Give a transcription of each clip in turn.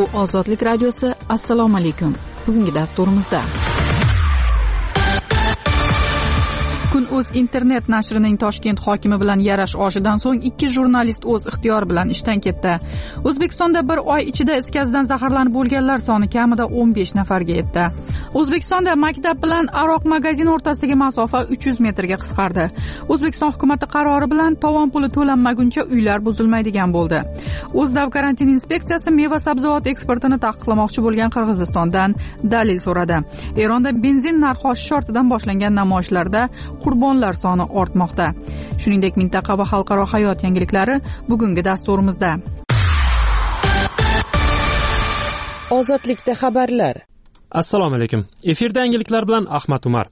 Ozodlik radiosi. Assalomu alaykum. Bugungi dasturimizda Kun.uz internet nashrining Toshkent hokimi bilan yarash oshidan so'ng 2 jurnalist o'z ixtiyori bilan ishdan ketdi. O'zbekistonda bir oy ichida is gazidan zaharlanib o'lganlar soni kamida 15 nafarga yetdi. O'zbekistonda maktab bilan Aroq magazin o'rtasidagi masofa 300 metrga qisqardi. O'zbekiston hukumati qarori bilan tovon puli to'lanmaguncha uylar buzilmaydigan bo'ldi. O'zdav karantin inspeksiyasi meva-sabzavot eksportini taqiqlamoqchi bo'lgan Qirg'izistondan dalil so'radi. Eronda benzin narxi oshish ortidan boshlangan namoyishlarda qurbonlar soni ortmoqda. Shuningdek, mintaqa va xalqaro hayot yangiliklari bugungi dasturimizda. Ozodlikda xabarlar. Assalomu alaykum. Efirda yangiliklar bilan Ahmad Umar.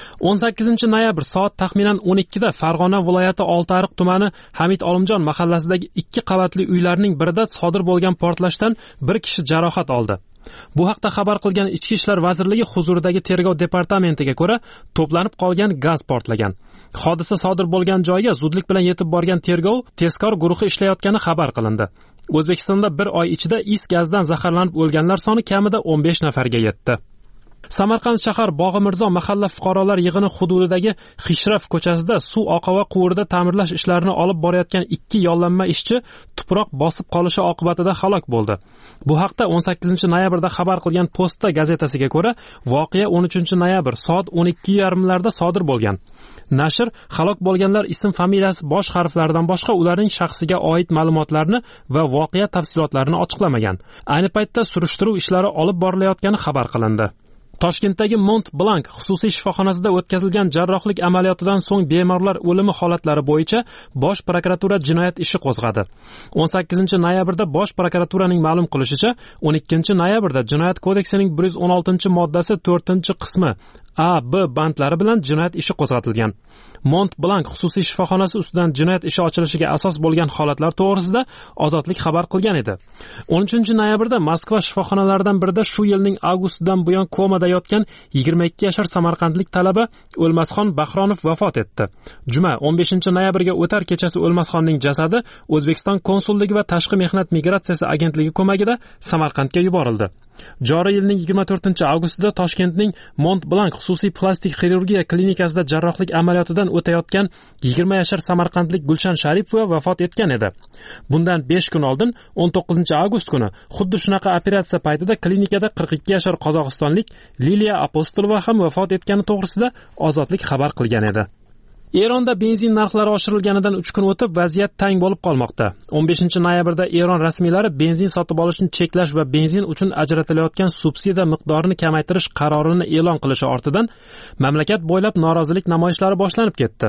18-noyabr soat taxminan 12 da Farg'ona viloyati Oltiariq tumani Hamid Olimjon mahallasidagi 2 qavatli uylarning birida sodir bo'lgan portlashdan bir kishi jarohat oldi. Bu haqda xabar qilgan Ichki ishlar vazirligi huzuridagi tergov departamentiga ko'ra, to'planib qolgan gaz portlagan. Hodisa sodir bo'lgan joyga zudlik bilan yetib borgan tergov tezkor guruhi ishlayotgani xabar qilindi. O'zbekistonda bir oy ichida is gazdan zaharlanib o'lganlar soni kamida 15 nafarga yetdi. Samarqand shahar Bog'i Mirzo mahalla fuqarolar yig'ini hududidagi Xishraf ko'chasida suv oqova quvurida ta'mirlash ishlarini olib borayotgan 2 yollanma ishchi tuproq bosib qolishi oqibatida halok bo'ldi. Bu haqda 18-noyabrda xabar qilgan Posta gazetasiga ko'ra, voqea 13-noyabr soat 12:30larda sodir bo'lgan. Nashr halok bo'lganlar ism familiyasi bosh harflaridan boshqa ularning shaxsiga oid ma'lumotlarni va voqea tafsilotlarini ochiqlamagan. Ayni paytda surishtiruv ishlari olib borilayotgani xabar qilindi. Toshkentdagi Mont Blanc xususiy shifoxonasida o'tkazilgan jarrohlik amaliyotidan so'ng bemorlar o'limi holatlari bo'yicha Bosh prokuratura jinoyat ishi qo'zg'adi. 18-noyabrda Bosh prokuraturaning ma'lum qilishicha, 12-noyabrda Jinoyat kodeksining 116-moddasi 4-qismi A, B bandlari bilan jinoyat ishi qo'zg'atilgan. Mont Blanc xususiy shifoxonasi ustidan jinoyat ishi ochilishiga asos bo'lgan holatlar to'g'risida Ozodlik xabar qilgan edi. 13-noyabrda Moskva shifoxonalaridan birida shu yilning avgustidan buyon komada yotgan 22 yashar samarqandlik talaba O'lmasxon Bahronov vafot etdi. Juma 15-noyabrga o'tar kechasi O'lmasxonning jasadi O'zbekiston konsulligi va Tashqi mehnat migratsiyasi agentligi ko'magida Samarqandga yuborildi. Joriy yilning 24-avgustida Toshkentning Mont Blanc xususiy plastik xirurgiya klinikasida jarrohlik amaliyotidan o'tayotgan 20 yashar samarqandlik Gulshan Sharipova vafot etgan edi. Bundan 5 kun oldin 19-avgust kuni xuddi shunaqa operatsiya paytida klinikada 42 yashar qozog'istonlik Liliya Apostolova ham vafot etgani to'g'risida Ozodlik xabar qilgan edi. Eronda benzin narxlari oshirilganidan 3 kun o'tib vaziyat tang bo'lib qolmoqda. 15-noyabrda Eron rasmiylari benzin sotib olishni cheklash va benzin uchun ajratilayotgan subsidiya miqdorini kamaytirish qarorini e'lon qilishi ortidan mamlakat bo'ylab norozilik namoyishlari boshlanib ketdi.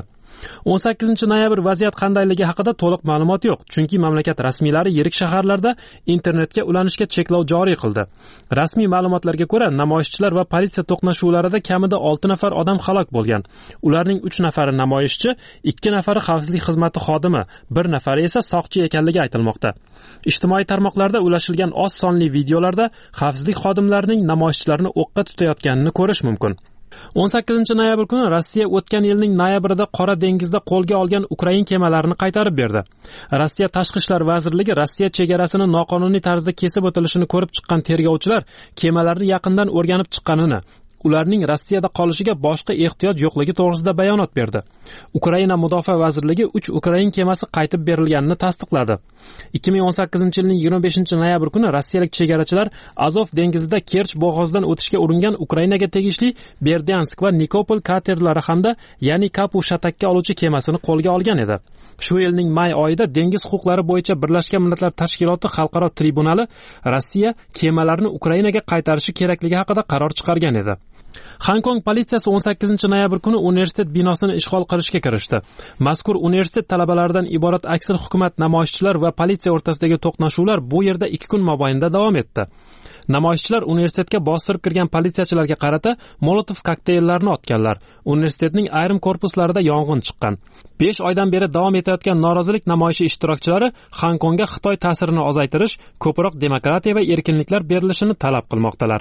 18-noyabr vaziyat qandayligi haqida to'liq ma'lumot yo'q, chunki mamlakat rasmiylari yirik shaharlarda internetga ulanishga cheklov joriy qildi. Rasmiy ma'lumotlarga ko'ra, namoyishchilar va politsiya to'qnashuvlarida kamida 6 nafar odam halok bo'lgan. Ularning 3 nafari namoyishchi, 2 nafari xavfsizlik xizmati xodimi, 1 nafari esa soqchi ekanligi aytilmoqda. Ijtimoiy tarmoqlarda ulashilgan oz sonli videolarda xavfsizlik xodimlarining namoyishchilarni o'qqa tutayotganini ko'rish mumkin. 18-noyabr kuni Rossiya o'tgan yilning noyabrida Qora dengizda qo'lga olgan Ukrain kemalarini qaytarib berdi. Rossiya Tashqi ishlar vazirligi Rossiya chegarasini noqonuniy tarzda kesib o'tilishini ko'rib chiqqan tergovchilar kemalarni yaqindan o'rganib chiqqanini, ularning Rossiyada qolishiga boshqa ehtiyoj yo'qligi to'g'risida bayonot berdi. Ukraina Mudofaa vazirligi 3 Ukrain kemasi qaytib berilganini tasdiqladi. 2018-yilning 25-noyabr kuni rossiyalik chegarachilar Azov dengizida Kerch bo'g'ozidan o'tishga uringan Ukrainaga tegishli Berdyansk va Nikopol katerlari hamda ya'ni Kapu shatakka oluvchi kemasini qo'lga olgan edi. Shu yilning may oyida Dengiz huquqlari bo'yicha Birlashgan Millatlar Tashkiloti xalqaro tribunali Rossiya kemalarni Ukrainaga qaytarishi kerakligi haqida qaror chiqargan edi. Hong politsiyasi 18-noyabr kuni universitet binosini ishg'ol qilishga kirishdi. Mazkur universitet talabalaridan iborat aksar hukumat namoyishchilar va politsiya o'rtasidagi to'qnashuvlar bu yerda 2 kun mobaynida davom etdi. Namoyishchilar universitetga bostirib kirgan politsiyachilarga qarata Molotov kokteyllarini otganlar. Universitetning ayrim korpuslarida yong'in chiqqan. 5 oydan beri davom etayotgan norozilik namoyishi ishtirokchilari Hong Kongga Xitoy ta'sirini ozaytirish, ko'proq demokratiya va erkinliklar berilishini talab qilmoqdalar.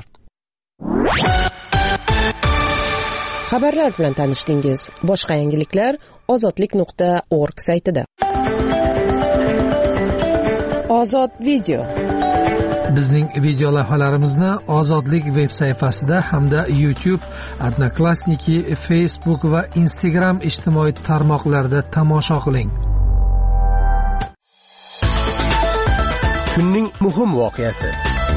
Xabarlar bilan tanishdingiz. Boshqa yangiliklar ozodlik.org saytida. Ozod video. Bizning video lavhalarimizni Ozodlik veb sayfasida hamda YouTube, Odnoklassniki, Facebook va Instagram ijtimoiy tarmoqlarida tomosha qiling. Kunning muhim voqeasi.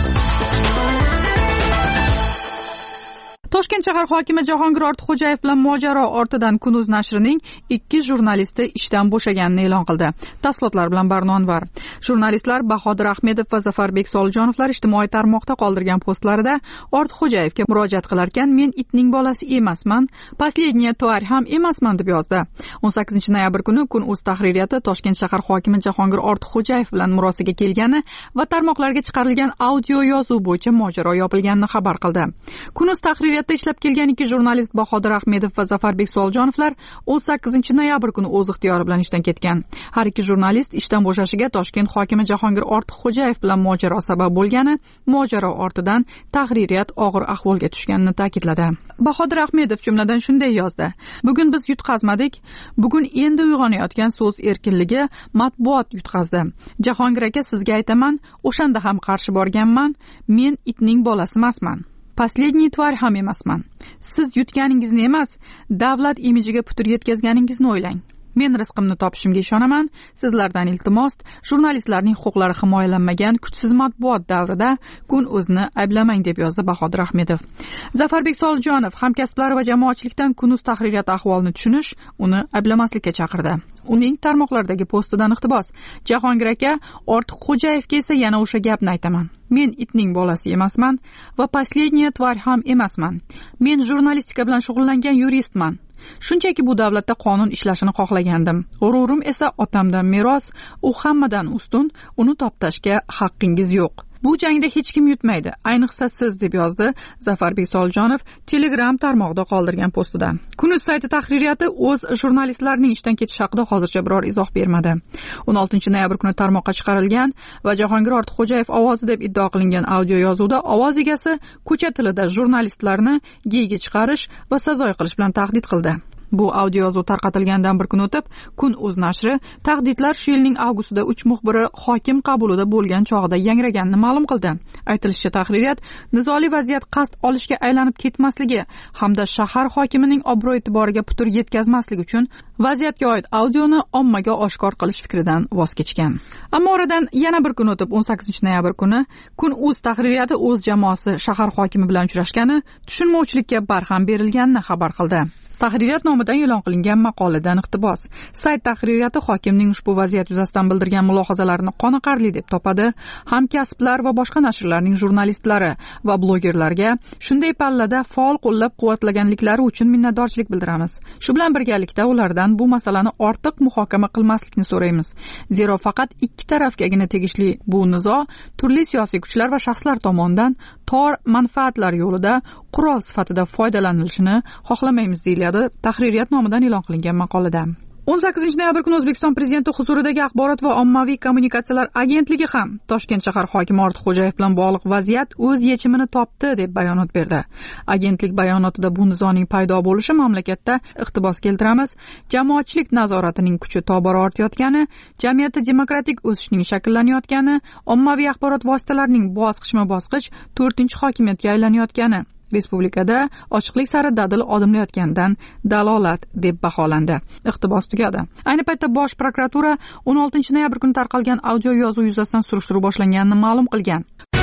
Toshkent shahar hokimi Jahongir Ortiqxo'jayev bilan mojaro ortidan Kun.uz nashrining 2 jurnalisti ishdan bo'shaganini e'lon qildi. Tafsilotlar bilan Barno Anvar. Jurnalistlar Bahodir Ahmedov va Zafarbek Solijonovlar ijtimoiy tarmoqda qoldirgan postlarida Ortiqxo'jayevga murojaat qilarkan, men itning bolasi emasman, последняя тварь ham emasman deb yozdi. 18-noyabr kuni Kun.uz tahririyati Toshkent shahar hokimi Jahongir Ortiqxo'jayev bilan murosaga kelgani va tarmoqlarga chiqarilgan audio yozuv bo'yicha mojaro yopilganini xabar qildi. Kun.uz tahririyati ishlab kelgan 2 jurnalist Bahodir Ahmedov va Zafarbek Solijonovlar 18-noyabr kuni o'z ixtiyori bilan ishdan ketgan. Har 2 jurnalist ishdan bo'shashiga Toshkent hokimi Jahongir Ortiqxo'jayev bilan mojaro sabab bo'lgani, mojaro ortidan tahririyat og'ir ahvolga tushganini ta'kidladi. Bahodir Ahmedov jumladan shunday yozdi: "Bugun biz yutqazmadik. Bugun endi uyg'onayotgan so'z erkinligi matbuot yutqazdi. Jahongir aka, sizga aytaman, o'shanda ham qarshi borganman. Men itning bolasi emasman. Последний тварь ham emasman. Siz yutganingizni emas, davlat imijiga putur yetkazganingizni o'ylang. Men rizqimni topishimga ishonaman. Sizlardan iltimos, jurnalistlarning huquqlari himoyalanmagan kuchsiz matbuot davrida Kun.uz'ni ayblamang", deb yozdi Bahodir Ahmedov. Zafarbek Solijonov hamkasblari va jamoatchilikdan Kun.uz tahririyati ahvolini tushunish, uni ayblamaslikka chaqirdi. Uning tarmoqlardagi postidan iqtibos: "Jahongir aka, Ortiqxo'jayevga esa yana o'sha gapni aytaman. Men itning bolasi emasman va последняя тварь ham emasman. Men jurnalistika bilan shug'ullangan yuristman. Shunchaki bu davlatda qonun ishlashini xohlagandim. G'ururim esa otamdan meros, u hammadan ustun, uni toptashga haqqingiz yo'q. Bu jangda hech kim yutmaydi, ayniqsa siz", deb yozdi Zafarbek Solijonov Telegram tarmog'ida qoldirgan postida. Kun.uz sayti tahririyati o'z jurnalistlarining ishdan ketishi haqida hozircha biror izoh bermadi. 16-noyabr kuni tarmoqqa chiqarilgan va Jahongir Ortiqxo'jayev ovozi deb iddao qilingan audio yozuvda ovoz egasi ko'cha tilida jurnalistlarni geyga chiqarish va sazoy qilish bilan tahdid qildi. Bu audio yozuv tarqatilgandan bir kun o'tib, Kun.uz nashri tahdidlar shu yilning avgustida 3 muxbiri hokim qabulida bo'lgan chog'ida yangraganini ma'lum qildi. Aytilishicha, tahririyat nizoli vaziyat qasd olishga aylanib ketmasligi hamda shahar hokimining obro'-e'tiboriga putur yetkazmaslik uchun vaziyatga oid audioni ommaga oshkor qilish fikridan voz kechgan. Ammo oradan yana bir kun o'tib, 18-noyabr kuni Kun.uz tahririyati o'z jamoasi shahar hokimi bilan uchrashgani, tushunmovchilikka barham berilganini xabar qildi. Tahririyat nomidan e'lon qilingan maqoladan iqtibos. Sayt tahririyati hokimning ushbu vaziyat yuzasidan bildirgan mulohazalarini qoniqarli deb topadi. Hamkasblar va boshqa nashrlarning jurnalistlari va blogerlarga shunday pallada faol qo'llab-quvvatlaganliklari uchun minnatdorchilik bildiramiz. Shu bilan birgalikda ulardan bu masalani ortiq muhokama qilmaslikni so'raymiz. Zero faqat ikki tarafgagina tegishli bu nizo turli siyosiy kuchlar va shaxslar tomonidan tor manfaatlar yo'lida qurol sifatida foydalanilishini xohlamaymiz, deyiladi tahririyat nomidan e'lon qilingan maqolada. 18-noyabr kuni O'zbekiston prezidenti huzuridagi Axborot va ommaviy kommunikatsiyalar agentligi ham Toshkent shahar hokimi Ortiqxo'jayev bilan bog'liq vaziyat o'z yechimini topdi deb bayonot berdi. Agentlik bayonotida bu nizoning paydo bo'lishi mamlakatda, iqtibos keltiramiz, jamoatchilik nazoratining kuchi tobora ortayotgani, jamiyatda demokratik o'sishning shakllanayotgani, ommaviy axborot vositalarining bosqichma-bosqich 4-hokimiyatga aylanayotgani, respublikada ochiqlik sari dadil odimlayotganidan dalolat deb baholandi. Iqtibos tugadi. Ayni paytda Bosh prokuratura 16-noyabr kuni tarqalgan audio yozuv yuzasidan surishtiruv boshlanganini ma'lum qilgan.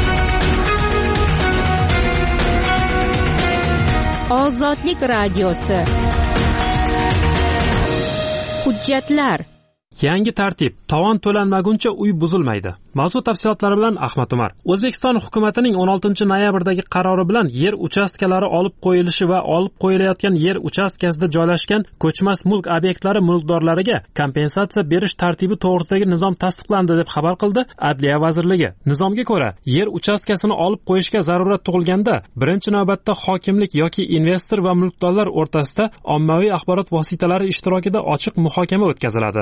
Ozodlik radiosi. Hujjatlar. Yangi tartib: tovon to'lanmaguncha uy buzilmaydi. Mavzu tafsilotlari bilan Ahmad Umar. O'zbekiston hukumatining 16-noyabrdagi qarori bilan yer uchastkalari olib qo'yilishi va olib qo'yilayotgan yer uchastkasida joylashgan ko'chmas mulk obyektlari mulkdorlariga kompensatsiya berish tartibi to'g'risidagi nizom tasdiqlandi deb xabar qildi Adliya vazirligi. Nizomga ko'ra, yer uchastkasini olib qo'yishga zarurat tug'ilganda, birinchi navbatda hokimlik yoki investor va mulkdorlar o'rtasida ommaviy axborot vositalari ishtirokida ochiq muhokama o'tkaziladi.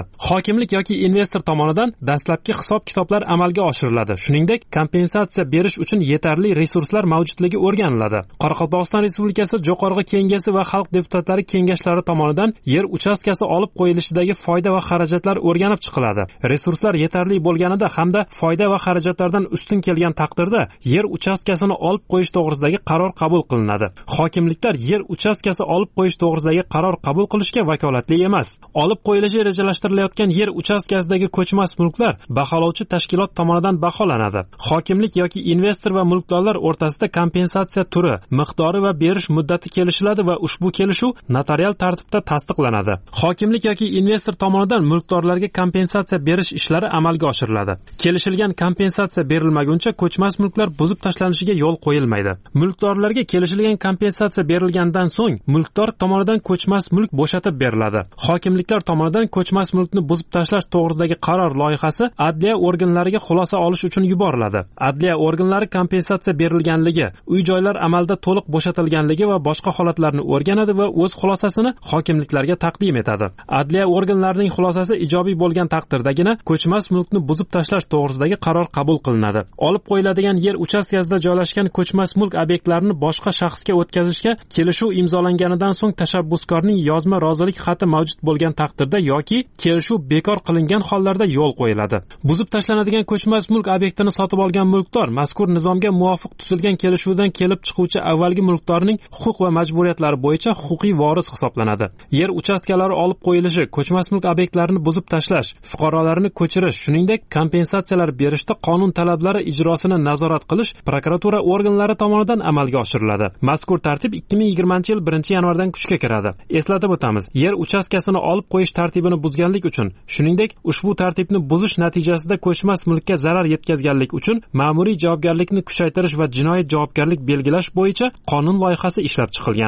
hokimlik yoki investor tomonidan dastlabki hisob-kitoblar amalga oshiriladi. Shuningdek, kompensatsiya berish uchun yetarli resurslar mavjudligi o'rganiladi. Qoraqalpog'iston Respublikasi Jo'qorg'i Kengashi va Xalq deputatlari kengashlari tomonidan yer uchastkasi olib qo'yilishidagi foyda va xarajatlar o'rganib chiqiladi. Resurslar yetarli bo'lganida hamda foyda va xarajatlardan ustun kelgan taqdirda yer uchastkasini olib qo'yish to'g'risidagi qaror qabul qilinadi. Hokimliklar yer uchastkasi olib qo'yish to'g'risidagi qaror qabul qilishga vakolatli emas. Olib qo'yilishi rejalashtirilayotgan yer uchastkasidagi ko'chmas mulklar baholovchi tashkilot tomonidan baholanadi. Hokimlik yoki investor va mulkdorlar o'rtasida kompensatsiya turi, miqdori va berish muddati kelishiladi va ushbu kelishuv notarial tartibda tasdiqlanadi. Hokimlik yoki investor tomonidan mulkdorlarga kompensatsiya berish ishlari amalga oshiriladi. Kelishilgan kompensatsiya berilmaguncha ko'chmas mulklar buzib tashlanishiga yo'l qo'yilmaydi. Mulkdorlarga kelishilgan kompensatsiya berilgandan so'ng mulkdor tomonidan ko'chmas mulk bo'shatib beriladi. Hokimliklar tomonidan ko'chmas mulkni buzib tashlash to'g'risidagi qaror loyihasi adliya organlariga xulosa olish uchun yuboriladi. Adliya organlari kompensatsiya berilganligi, uy-joylar amalda to'liq bo'shatilganligi va boshqa holatlarni o'rganadi va o'z xulosasini hokimliklarga taqdim etadi. Adliya organlarining xulosasi ijobiy bo'lgan taqdirdagina ko'chmas mulkni buzib tashlash to'g'risidagi qaror qabul qilinadi. Olib qo'yiladigan yer uchastkasida joylashgan ko'chmas mulk obyektlarini boshqa shaxsga o'tkazishga kelishuv imzolanganidan so'ng tashabbuskorning yozma rozilik xati mavjud bo'lgan taqdirda yoki kelishuv bekor qilingan hollarda yo'l qo'yiladi. Buzib tashlanadigan ko'chmas mulk obyektini sotib olgan mulkdor mazkur nizomga muvofiq tuzilgan kelishuvdan kelib chiquvchi avvalgi mulkdorning huquq va majburiyatlari bo'yicha huquqiy voris hisoblanadi. Yer uchastkalari olib qo'yilishi, ko'chmas mulk obyektlarini buzib tashlash, fuqarolarni ko'chirish, shuningdek kompensatsiyalar berishda qonun talablari ijrosini nazorat qilish prokuratura organlari tomonidan amalga oshiriladi. Mazkur tartib 2020-yil 1-yanvardan kuchga kiradi. Eslatib o'tamiz, yer uchastkasini olib qo'yish tartibini buzganlik uchun, shuningdek, ushbu tartibni buzish natijasida ko'chmas mulkka zarar yetkazganlik uchun ma'muriy javobgarlikni kuchaytirish va jinoiy javobgarlik belgilash bo'yicha qonun loyihasi ishlab chiqilgan.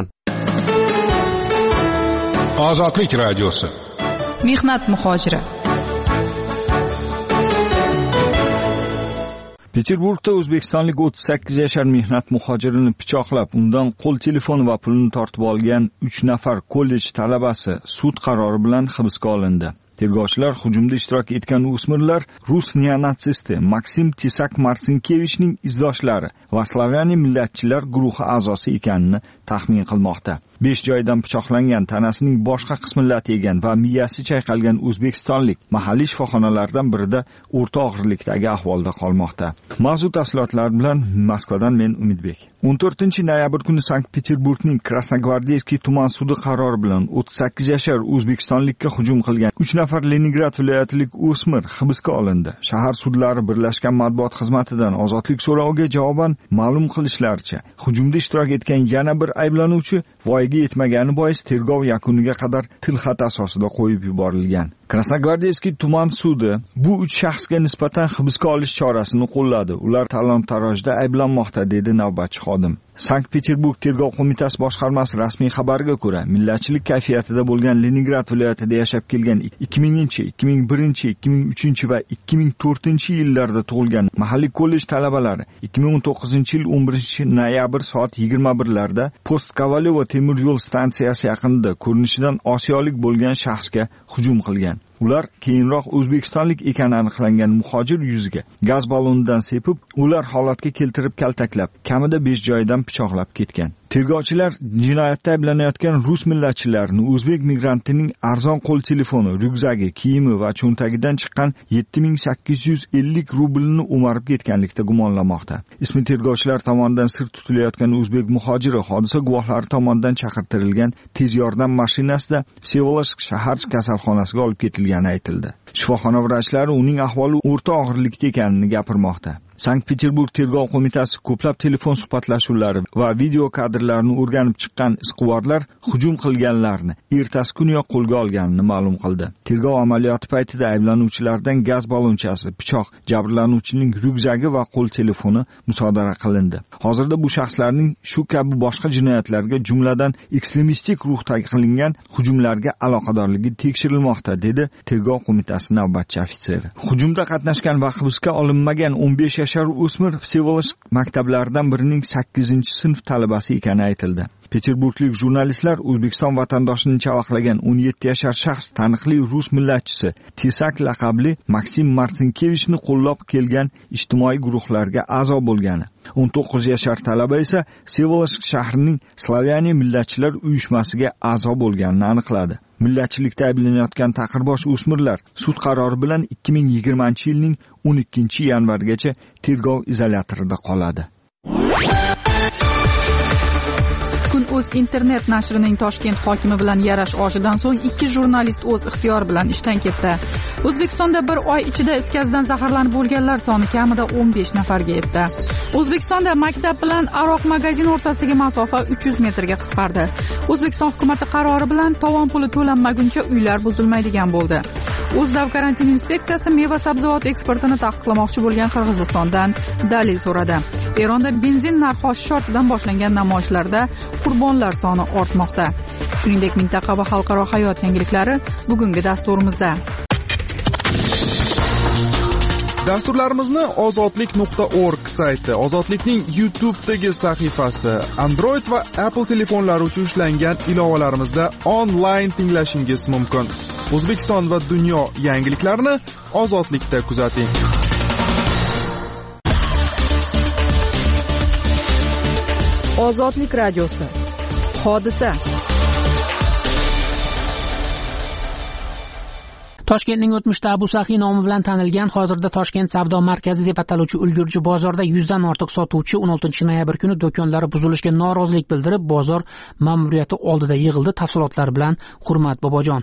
Ozodlik radiosi. Mehnat muhojiri. Peterburgda o'zbekistonlik 38 yashar mehnat muhojirini pichoqlab, undan qo'l telefoni va pulini tortib olgan 3 nafar kollej talabasi sud qarori bilan hibsga olindi. Tergovchilar hujumda ishtirok etgan o'smirlar rus neonatsisti Maksim Tesak-Marsinkevichning izdoshlari va Slaveniya millatchilar guruhi a'zosi ekanini taxmin qilmoqda. 5 joydan pichoqlangan, tanasining boshqa qismi lat yegan va miyasi chayqalgan o'zbekistonlik mahalliy shifoxonalardan birida o'rta og'irlikdagi ahvolda qolmoqda. Mavzu tafsilotlar bilan Moskvadan men Umidbek. 14-noyabr kuni Sankt-Peterburgning Krasnogvardeyskiy tuman sudi qarori bilan 38 yashar o'zbekistonlikka hujum qilgan 3 nafar Leningrad viloyatilik o'smir hibsga olindi. Shahar sudlari birlashgan matbuot xizmatidan ozodlik so'roviga javoban ma'lum qilishlaricha, hujumda ishtirok etgan yana bir ayblanuvchi voyaga yetmagani bois tergov yakuniga qadar tilxat asosida qo'yib yuborilgan. Krasnogvardeyskiy tuman sudi bu 3 shaxsga nisbatan hibsga olish chorasini qo'lladi. Ular talon-tarojda ayblanmoqda, dedi navbatchi xodim. Sankt-Peterburg tergov qo'mitasi boshqarmasi rasmiy xabariga ko'ra, millatchilik kayfiyatida bo'lgan Leningrad viloyatida yashab kelgan 2000-chi, 2001-chi, 2003-chi va 2004-yillarda tug'ilgan mahalliy kollej talabalari 2019-yil 11-noyabr soat 21larda Post-Kovalyovo temir yo'l stansiyasi yaqinida ko'rinishidan osiyolik bo'lgan shaxsga hujum qilgan. Ular keyinroq o'zbekistonlik ekani aniqlangan muhojir yuziga gaz ballonidan sepib, ular holatga keltirib kaltaklab, kamida 5 joydan pichoqlab ketgan. Tergovchilar jinoyatda ayblanayotgan rus millatchilarini o'zbek migrantining arzon qo'l telefoni, ryukzagi, kiyimi va cho'ntagidan chiqqan 7850 rublni o'marib ketganlikda gumonlamoqda. Ismi tergovchilar tomonidan sir tutilayotgan o'zbek muhojiri hodisa guvohlari tomonidan chaqirtirilgan tez yordam mashinasida Vsevolodsk shahar kasalxonasiga olib ketilgani aytildi. Shifoxona vrachlari uning ahvoli o'rta og'irlikda ekanini gapirmoqda. Sankt-Peterburg tergov qo'mitasi ko'plab telefon suhbatlashuvlari va video kadrlarni o'rganib chiqqan isqivorlar hujum qilganlarni ertasi kuniyoq qo'lga olganini ma'lum qildi. Tergov amaliyoti paytida ayblanuvchilardan gaz ballonchasi, pichoq, jabrlanuvchining ryukzagi va qo'l telefoni musodara qilindi. Hozirda bu shaxslarning shu kabi boshqa jinoyatlarga, jumladan ekstremistik ruhda qilingan hujumlarga aloqadorligi tekshirilmoqda, dedi tergov qo'mitasi navbatchi ofitseri. Hujumda qatnashgan va hibsga olinmagan 15 yashar o'smir Всеволожск maktablaridan birining 8-sinf talabasi ekani aytildi. Peterburglik jurnalistlar O'zbekiston vatandoshini chavaqlagan 17 yashar shaxs taniqli rus millatchisi Tesak laqabli Maksim Martinkevichni qo'llab kelgan ijtimoiy guruhlarga a'zo bo'lgani, 19 yashar talaba esa Всеволожск shahrining Slavyaniya millatchilar uyushmasiga a'zo bo'lganini aniqladi. Millatchilikda ayblanayotgan taqirbosh o'smirlar sud qarori bilan 2020-yilning 12-yanvarigacha tergov izolyatorida qoladi. Kun.uz internet nashrining Toshkent hokimi bilan yarash oshidan so'ng 2 jurnalist o'z ixtiyori bilan ishdan ketdi. O'zbekistonda bir oy ichida is gazidan zaharlanib bo'lganlar soni kamida 15 nafarga yetdi. O'zbekistonda maktab bilan aroq magazin o'rtasidagi masofa 300 metrga qisqardi. O'zbekiston hukumatı qarori bilan tovon puli to'lanmaguncha uylar buzilmaydigan bo'ldi. O'zdav karantin inspeksiyasi meva-sabzavot eksportini taqiqlamoqchi bo'lgan Qirg'izistondan dalil so'radi. Eronda benzin narxi oshish ortidan boshlangan namoyishlarda qurbonlar soni ortmoqda. Shuningdek, mintaqa va xalqaro hayot yangiliklari bugungi dasturimizda. Dasturlarimizni ozodlik.org sayti, Ozodlikning YouTube'dagi sahifasi, Android va Apple telefonlari uchun ishlangan ilovalarimizda onlayn tinglashingiz mumkin. O'zbekiston va dunyo yangiliklarini Ozodlikda kuzating. Ozodlik radiosi. Hodisa. Toshkentning o'tmishda Abu Saxiy nomi bilan tanilgan, hozirda Toshkent savdo markazi deb ataluvchi ulgurji bozorda 100 dan ortiq sotuvchi 16 noyabr kuni do'konlari buzilishiga norozilik bildirib, bozor ma'muriyati oldida yig'ildi. Tafsilotlar bilan Hurmat Bobojon.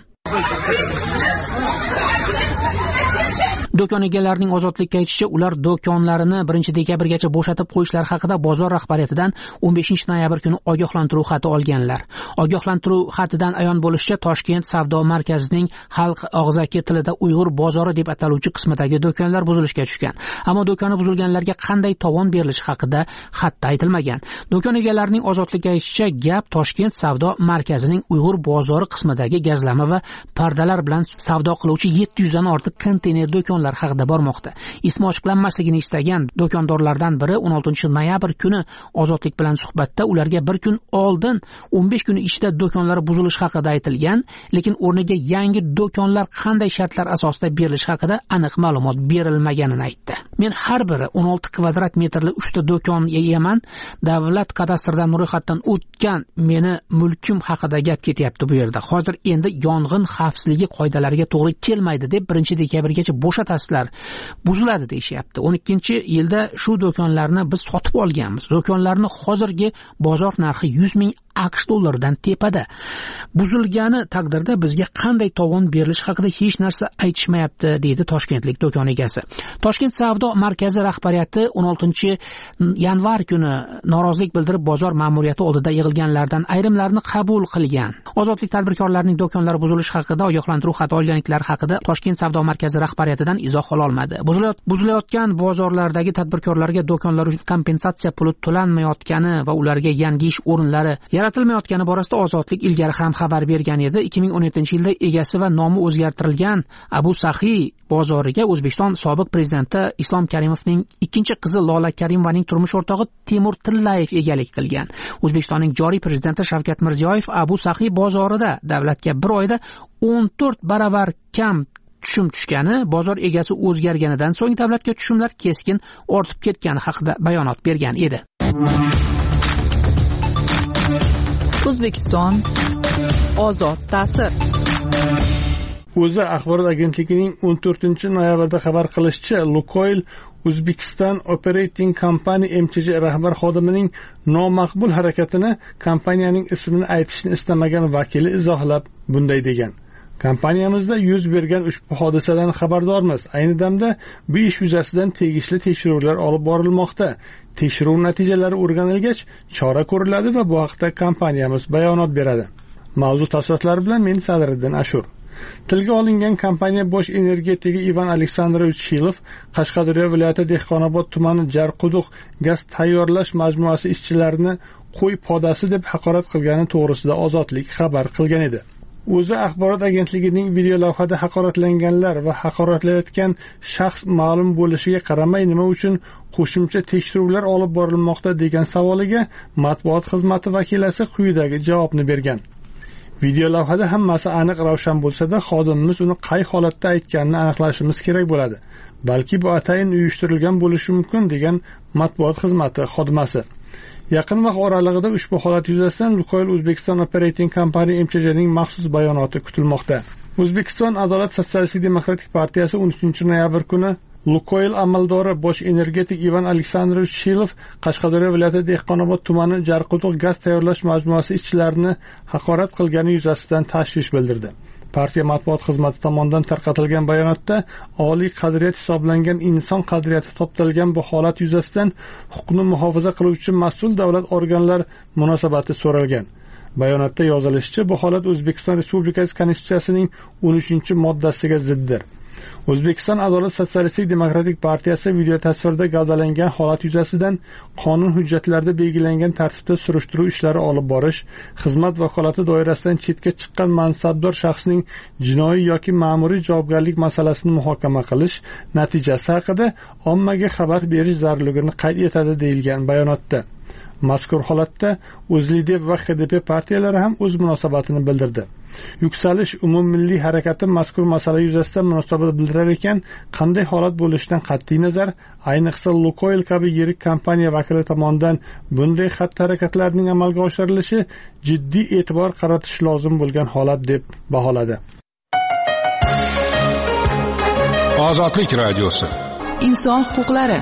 Do'kon egalarining ozodlikka aytishicha, ular do'konlarini 1-dekabrgacha bo'shatib qo'yishlari haqida bozor rahbariyatidan 15-noyabr kuni ogohlantiruv xati olganlar. Ogohlantiruv xatidan ayon bo'lishicha, Toshkent savdo markazining xalq og'zaki tilida Uyg'ur bozori deb ataluvchi qismidagi do'konlar buzilishga tushgan. Ammo do'koni buzilganlarga qanday tovon berilishi haqida xatda aytilmagan. Do'kon egalarining ozodlikka aytishicha, gap Toshkent savdo markazining Uyg'ur bozori qismidagi gazlama va pardalar bilan savdo qiluvchi 700 dan ortiq konteyner do'kon haqida bormoqda. Ismi ochiqlanmasligini istagan do'kondorlardan biri 16-noyabr kuni Ozodlik bilan suhbatda ularga bir kun oldin 15 kun ichida do'konlar buzilishi haqida aytilgan, lekin o'rniga yangi do'konlar qanday shartlar asosida berilishi haqida aniq ma'lumot berilmaganini aytdi. Men har biri 16 kvadrat metrli 3 ta do'kon egaman. Davlat kadastrdan ro'yxatdan o'tgan meni mulkim haqida gap ketyapti bu yerda. Hozir endi yong'in xavfsizligi qoidalariga to'g'ri kelmaydi deb 1-dekabrgacha bo'shatasizlar, buziladi deyishyapti. 12-yilda shu do'konlarni biz sotib olganmiz. Do'konlarni hozirgi bozor narxi 100 ming AQSh dollaridan tepada. Buzilgani taqdirda bizga qanday tovon berilishi haqida hech narsa aytishmayapti, deydi toshkentlik do'kon egasi. Toshkent savdo markazi rahbariyati 16-yanvar kuni norozilik bildirib, bozor ma'muriyati oldida yig'ilganlardan ayrimlarini qabul qilgan. Ozodlik tadbirkorlarining do'konlari buzilishi haqida ogohlantiruv xati olganliklari haqida Toshkent savdo markazi rahbariyatidan izoh ola olmadi. Buzilayotgan bozorlardagi tadbirkorlarga do'konlar uchun kompensatsiya puli to'lanmayotgani va ularga yangi ish o'rinlari yaratilmayotgani borasida Ozodlik ilgari ham xabar bergan edi. 2017-yilda egasi va nomi o'zgartirilgan Abu Saxiy bozoriga O'zbekiston sobiq prezidenti Islom Karimovning ikkinchi qizi Lola Karimovaning turmush o'rtog'i Timur Tillayev egalik qilgan. O'zbekistonning joriy prezidenti Shavkat Mirziyoyev Abu Saxiy bozorida davlatga bir oyda 14 baravar kam tushum tushgani, bozor egasi o'zgarganidan so'ng davlatga tushumlar keskin ortib ketgani haqida bayonot bergan edi. O'zbekiston ozod ta'sir. O'zA axborot agentligining 14-noyabrda xabar qilishicha, Lukoil Uzbekistan Operating Company MCJ rahbar xodimining nomaqbul harakatini kompaniyaning ismini aytishni istamagan vakili izohlab bunday degan: Kompaniyamizda yuz bergan ushbu hodisadan xabardormiz. Ayni damda bu ish yuzasidan tegishli tekshiruvlar olib borilmoqda. Tekshiruv natijalari o'rganilgach, chora ko'riladi va bu haqda kompaniyamiz bayonot beradi. Mavzu tafsilotlari bilan men Sadriddin Ashur. Tilga olingan kompaniya bosh energetigi Ivan Aleksandrovich Shilov Qashqadaryo viloyati Dehqonobod tumani Jarquduq gaz tayyorlash majmuasi ishchilarini qo'y podasi deb haqorat qilgani to'g'risida Ozodlik xabar qilgan edi. O'zA axborot agentligining videolavhada haqoratlanganlar va haqoratlayotgan shaxs ma'lum bo'lishiga qaramay nima uchun qo'shimcha tekshiruvlar olib borilmoqda degan savoliga matbuot xizmati vakilasi quyidagi javobni bergan. Videolavhada hammasi aniq ravshan bo'lsa-da, xodimimiz uni qay holatda aytganini aniqlashimiz kerak bo'ladi. Balki bu atayin uyushtirilgan bo'lishi mumkin degan matbuot xizmati xodimasi. Yaqin vaqt oralig'ida ushbu holat yuzasidan Lukoil Uzbekistan Operating Company MCJning maxsus bayonoti kutilmoqda. O'zbekiston Adolat Sotsialistik Demokratik partiyasi 13-noyabr kuni Lukoil amaldori bosh energetik Ivan Aleksandrovich Shilov Qashqadaryo viloyati Dehqonobod tumani Jarquduq gaz tayyorlash majmuasi ishchilarini haqorat qilgani yuzasidan tashvish bildirdi. Partiya matbuot xizmati tomonidan tarqatilgan bayonotda oliy qadriyat hisoblangan inson qadriyati toptalgan bu holat yuzasidan huquqni muhofaza qiluvchi mas'ul davlat organlar munosabati so'ralgan. Bayonotda yozilishicha, bu holat O'zbekiston Respublikasi Konstitutsiyasining 13-moddasiga ziddir. O'zbekiston Adolat Sotsialistik Demokratik partiyasi video tasvirda gavdalangan holat yuzasidan qonun hujjatlarida belgilangan tartibda surishtiruv ishlari olib borish, xizmat vakolati doirasidan chetga chiqqan mansabdor shaxsning jinoiy yoki ma'muriy javobgarlik masalasini muhokama qilish natijasi haqida ommaga xabar berish zarurligini qayd etadi deyilgan bayonotda. Mazkur holatda O'zLiDeP va HDP partiyalari ham o'z munosabatini bildirdi. Yuksalish umummilliy harakati mazkur masala yuzasidan munosabat bildirar ekan, qanday holat bo'lishidan qat'iy nazar, ayniqsa Lukoil kabi yirik kompaniya vakili tomonidan bunday xatti-harakatlarning amalga oshirilishi jiddiy e'tibor qaratish lozim bo'lgan holat deb baholadi. Ozodlik radiosi. Inson huquqlari.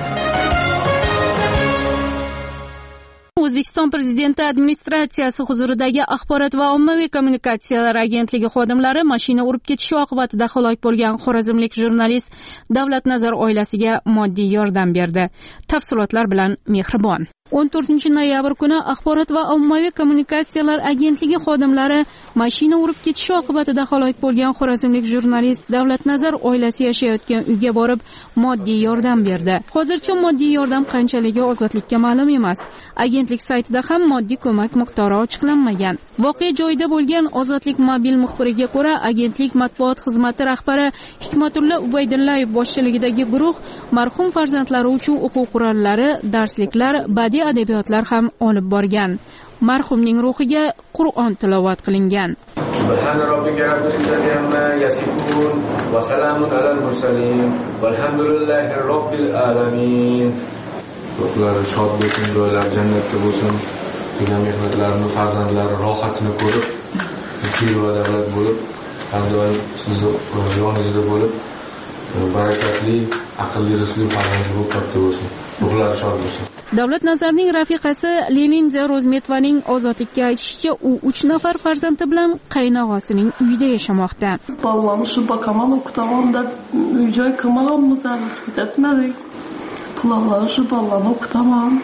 O'zbekiston Prezidenti administratsiyasi huzuridagi Axborot va ommaviy kommunikatsiyalar agentligi xodimlari mashina urib ketishi oqibatida halok bo'lgan xorazmlik jurnalist Davlatnazar oilasiga moddiy yordam berdi. Tafsilotlar bilan Mehribon. 14-noyabr kuni Axborot va ommaviy kommunikatsiyalar agentligi xodimlari mashina urib ketishi oqibatida halok bo'lgan xorazmlik jurnalist Davlatnazar oilasi yashayotgan uyga borib moddiy yordam berdi. Hozircha moddiy yordam qanchaligi ozodlikka ma'lum emas. Agentlik saytida ham moddiy ko'mak miqdori ochiqlanmagan. Voqea joyida bo'lgan Ozodlik mobil muxbiriga ko'ra, agentlik matbuot xizmati rahbari Hikmatulla Ubaydullayev boshchiligidagi guruh marhum farzandlari uchun o'quv qurollari, darsliklar, badiiy adabiyotlar ham olib borgan. Marhumning ruhiga Qur'on tilovat qilingan. Subhana robbika robbil izzati amma yasifun va salamun alal mursalin valhamdulillahi robbil alamin. Ruhlari shod bo'lsin, joylari jannatda bo'lsin. Degan mehnatlarini farzandlari rohatini ko'rib, fikr va davlat bo'lib, har doim sizni yoningizda bo'lib, barakatli, aqlli, rizqli farzandlar bo'lib katta bo'lsin. Ruhlari shod bo'lsin. Davlatnazarning rafiqasi Leninza Rozmetovaning ozodlikka aytishicha, u 3 nafar farzandi bilan qaynog'asining uyida yashamoqda. Ballarni shu bakaman o'qitaman deb uy-joy qilmaganmiz, etmadik. Pulallar shu ballarni o'qitaman.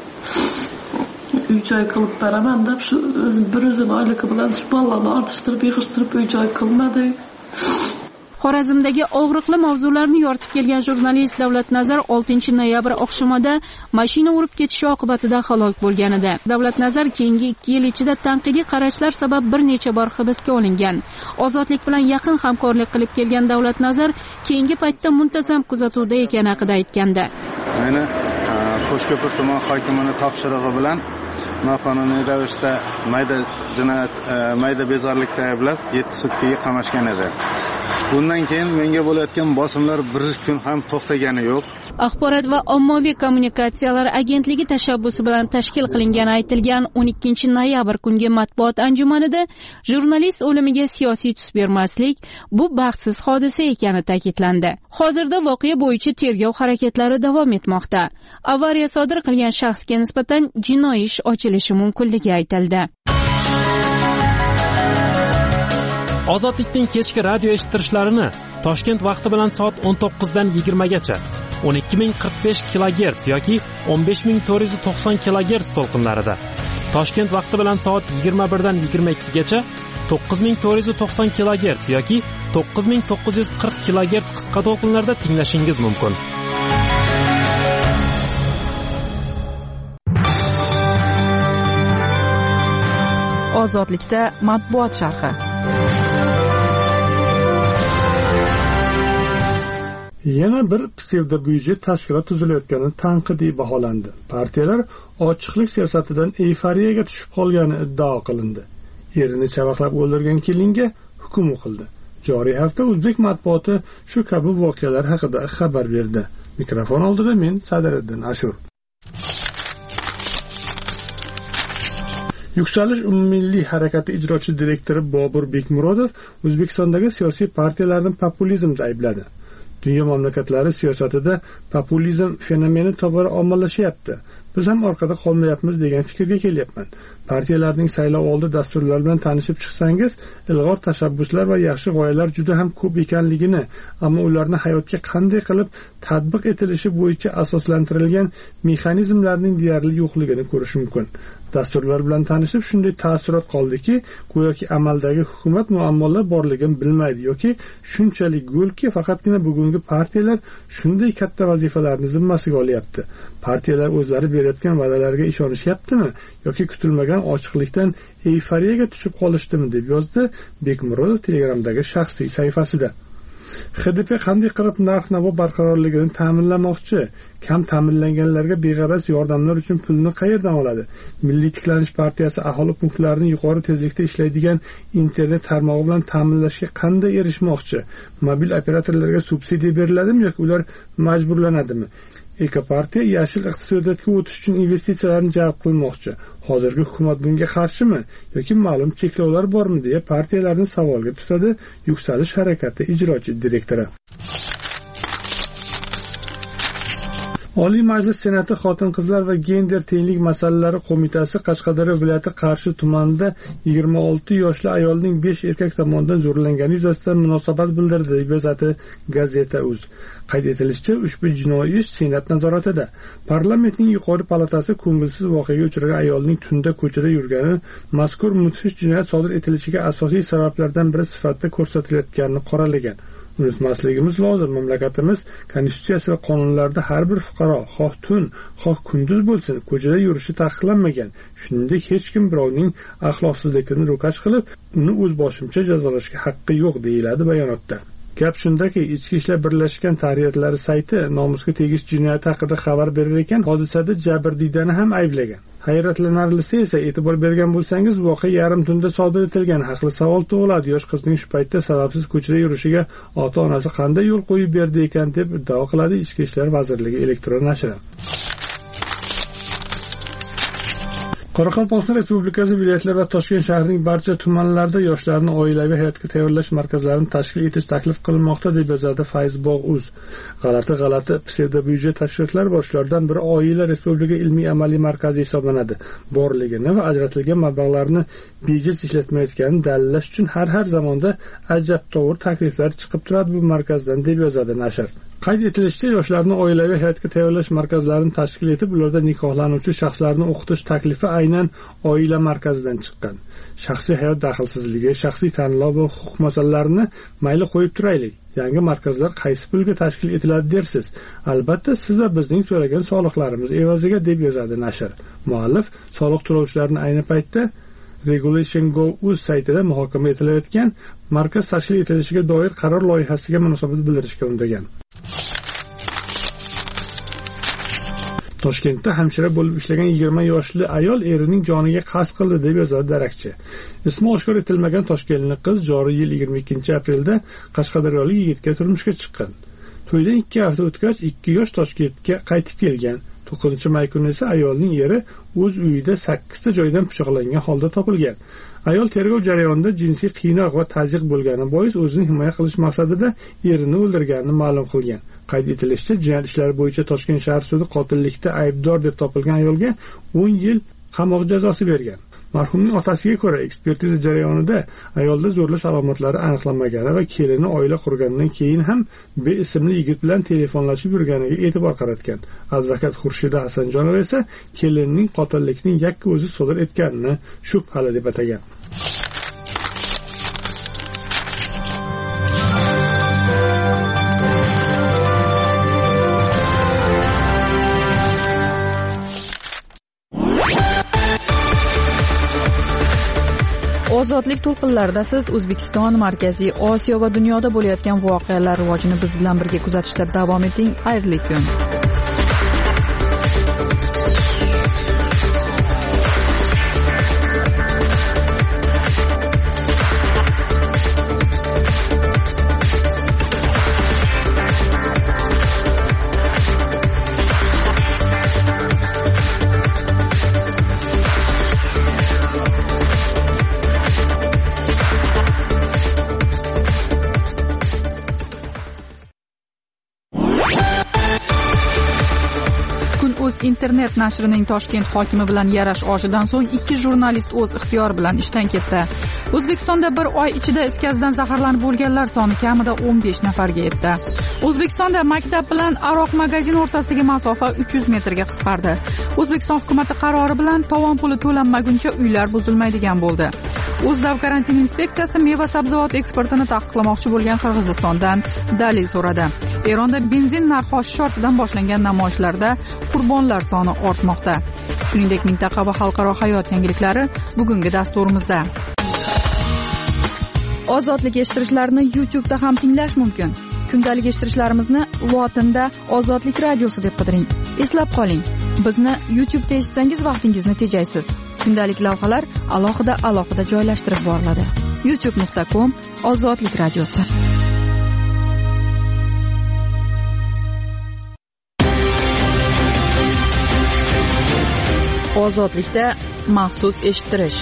Uy-joy qilib beraman deb shu bir o'zim oyligi bilan shu ballarni ortishtirib, yig'ishtirib uy-joy qilmadik. Xorazmdagi og'riqli mavzularni yoritib kelgan jurnalist Davlatnazar 6-noyabr oqshomida mashina urib ketishi oqibatida halok bo'lgan edi. Davlatnazar keyingi 2 yil ichida tanqidiy qarashlar sabab bir necha bor hibsga olingan. Ozodlik bilan yaqin hamkorlik qilib kelgan Davlatnazar keyingi paytda muntazam kuzatuvda ekani haqida aytgandi. Meni Qo'shko'pir tuman hokimining topshirig'i bilan noqonuniy ravishda mayda bezorilikda ayblab 7 sutkaga qamashgan edi. Bundan keyin menga bo'layotgan bosimlar bir kun ham to'xtagani yo'q. Axborot va ommaviy kommunikatsiyalar agentligi tashabbusi bilan tashkil qilingani aytilgan 12-noyabr kungi matbuot anjumanida jurnalist o'limiga siyosiy tus bermaslik bu baxtsiz hodisa ekani ta'kidlandi. Hozirda voqea bo'yicha tergov harakatlari davom etmoqda. Avariya sodir qilgan shaxsga nisbatan jinoiy ish ochilishi mumkinligi aytildi. Ozodlikning kechki radio eshittirishlarini Toshkent vaqti bilan soat 19 dan 20 gacha 12045 kHz yoki 15490 kHz to'lqinlarida, Toshkent vaqti bilan soat 21 dan 22 gacha 9490 kHz yoki 9940 kHz qisqa to'lqinlarda tinglashingiz mumkin. Ozodlikda matbuot sharhi. Yana bir psevdo-byudjet tashkilot tuzilayotgani tanqidiy baholandi. Partiyalar ochiqlik siyosatidan euforiyaga tushib qolgani iddao qilindi. Erini chavaqlab o'ldirgan kelinga hukm o'qildi. Joriy hafta o'zbek matbuoti shu kabi voqealar haqida xabar berdi. Mikrofon oldida men Sadiriddin Ashur. Yuksalish umummilliy harakati ijrochi direktori Bobur Bekmurodov O'zbekistondagi siyosiy partiyalarni populizmda aybladi. Dunyo mamlakatlari siyosatida populizm fenomeni tobora ommalashyapti. Biz ham orqada qolmayapmiz degan fikrga kelyapman. Partiyalarning saylovoldi dasturlari bilan tanishib chiqsangiz, ilg'or tashabbuslar va yaxshi g'oyalar juda ham ko'p ekanligini, ammo ularni hayotga qanday qilib tatbiq etilishi bo'yicha asoslantirilgan mexanizmlarning deyarli yo'qligini ko'rish mumkin. Dasturlar bilan tanishib shunday ta'ssurot qoldiki, go'yoki amaldagi hukumat muammolar borligini bilmaydi yoki shunchalik go'lki faqatgina bugungi partiyalar shunday katta vazifalarni zimmasiga olyapti. Partiyalar o'zlari berayotgan va'dalarga ishonishyaptimi yoki kutilmagan ochiqlikdan euforiyaga tushib qolishdimi deb yozdi Bekmurodov Telegramdagi shaxsiy sahifasida. HDP qanday qilib narx-navo barqarorligini ta'minlamoqchi? Kam ta'minlanganlarga beg'araz yordamlar uchun pulni qayerdan oladi? Milliy tiklanish partiyasi aholi punktlarini yuqori tezlikda ishlaydigan internet tarmog'i bilan ta'minlashga qanday erishmoqchi? Mobil operatorlarga subsidiya beriladimi yoki ular majburlanadimi? Ekopartiya yashil iqtisodiyotga o'tish uchun investitsiyalarni jalb qilmoqchi. Hozirgi hukumat bunga qarshimi yoki ma'lum cheklovlar bormi deya partiyalarni savolga tutadi Yuksalish harakati ijrochi direktori. Oliy Majlis Senati Xotin-qizlar va gender tenglik masalalari qo'mitasi Qashqadaryo viloyati Qarshi tumanida 26 yoshli ayolning 5 erkak tomonidan zo'rlangani yuzasidan munosabat bildirdi deb yozadi Gazeta.uz. Qayd etilishicha, ushbu jinoiy ish Senat nazoratida. Parlamentning yuqori palatasi ko'ngilsiz voqeaga uchragan ayolning tunda ko'chada yurgani mazkur mudhish jinoyat sodir etilishiga asosiy sabablardan biri sifatida ko'rsatilayotganini qoralagan. Unutmasligimiz lozim, mamlakatimiz konstitutsiyasi va qonunlarda har bir fuqaro xoh tun, xoh kunduz bo'lsin, ko'chada yurishi taqiqlanmagan. Shuningdek, hech kim birovning axloqsizligini ro'kach qilib, uni o'z boshimcha jazolashga haqqi yo'q deyiladi bayonotda. Gap shundaki, Ichki ishlar birlashgan tahriyatlari sayti nomusga tegish jinoyati haqida xabar berar ekan, hodisada jabrdiydani ham ayblagan. Hayratlanarlisi esa, e'tibor bergan bo'lsangiz, voqea yarim tunda sodir etilgan. Haqli savol tug'iladi, yosh qizning shu paytda sababsiz ko'chada yurishiga ota-onasi qanday yo'l qo'yib berdi ekan deb iddao qiladi Ichki ishlar vazirligi elektron nashri. Qoraqalpog'iston Respublikasi viloyatlar va Toshkent shahrining barcha tumanlarida yoshlarni oilaviy hayotga tayyorlash markazlarini tashkil etish taklif qilinmoqda deb yozadi Facebook'uz. G'alati psevdo-byudjet tashkilotlari bor. Shulardan biri Oila Respublika ilmiy amaliy markazi hisoblanadi. Borligini va ajratilgan mablag'larni bejiz ishlatmayotganini dalillash uchun har zamonda ajabtovur takliflar chiqib turadi bu markazdan deb yozadi nashr. Qayd etilishicha, yoshlarni oilaviy hayotga tayyorlash markazlarini tashkil etib, ularda nikohlanuvchi shaxslarni o'qitish taklifi aynan oila markazidan chiqqan. Shaxsiy hayot daxlsizligi, shaxsiy tanlov va huquq masalalarini mayli qo'yib turaylik. Yangi markazlar qaysi pulga tashkil etiladi dersiz? Albatta, siz va bizning to'lagan soliqlarimiz evaziga deb yozadi nashr. Muallif soliq to'lovchilarni ayni paytda Regulation.go.uz saytida muhokama etilayotgan markaz tashkil etilishiga doir qaror loyihasiga munosabat bildirishga undagan. Toshkentda hamshira bo'lib ishlagan 20 yoshli ayol erining joniga qasd qildi deb yozadi darakchi. Ismi oshkor etilmagan toshkentlik qiz joriy yil 22-aprelda Qashqadaryolik yigitga turmushga chiqqan. To'ydan 2 hafta o'tgach 2 yosh Toshkentga qaytib kelgan. 9-may kuni esa ayolning eri o'z uyida 8 ta joydan pichoqlangan holda topilgan. Ayol tergov jarayonida jinsiy qiynoq va tazyiq bo'lgani bois o'zini himoya qilish maqsadida erini o'ldirganini ma'lum qilgan. Qayd etilishicha, jinoyat ishlari bo'yicha Toshkent shahar sudi qotillikda aybdor deb topilgan ayolga 10 yil qamoq jazosi bergan. Marhumning otasiga ko'ra, ekspertiza jarayonida ayolda zo'rlash alomatlari aniqlanmagani va kelini oila qurgandan keyin ham B ismli yigit bilan telefonlashib yurganiga e'tibor qaratgan. Advokat Xurshida Hasanjonova esa kelinning qotillikning yakka o'zi sodir etganini shubhali deb atagan. ozodlik to'lqinlarida siz O'zbekiston, Markaziy Osiyo va dunyoda bo'layotgan voqealar rivojini biz bilan birga kuzatishda davom eting. Xayrli kun. Internet nashrining Toshkent hokimi bilan yarash oshidan so'ng 2 jurnalist o'z ixtiyori bilan ishdan ketdi. O'zbekistonda bir oy ichida is gazidan zaharlanib bo'lganlar soni kamida 15 nafarga yetdi. O'zbekistonda maktab bilan aroq magazin o'rtasidagi masofa 300 metrga qisqardi. O'zbekiston hukumatı qarori bilan tovon puli to'lanmaguncha uylar buzilmaydigan bo'ldi. O'zdav karantin inspeksiyasi meva sabzavot eksportini taqiqlamoqchi bo'lgan Qirg'izistondan dalil so'radi. Eronda benzin narxi oshishi ortidan boshlangan namoyishlarda qurbonlar soni ortmoqda. Shuningdek, mintaqa va xalqaro hayot yangiliklari bugungi dasturimizda. Ozodlik eshittirishlarni YouTube'da ham tinglash mumkin. Kundalik eshittirishlarimizni lotinda Ozodlik radiosi deb qidiring. Eslab qoling, bizni YouTube'da eshitsangiz vaqtingizni tejaysiz. Kundalik lavhalar alohida joylashtirib boriladi. youtube.com Ozodlik radiosi. Ozodlikda maxsus eshittirish.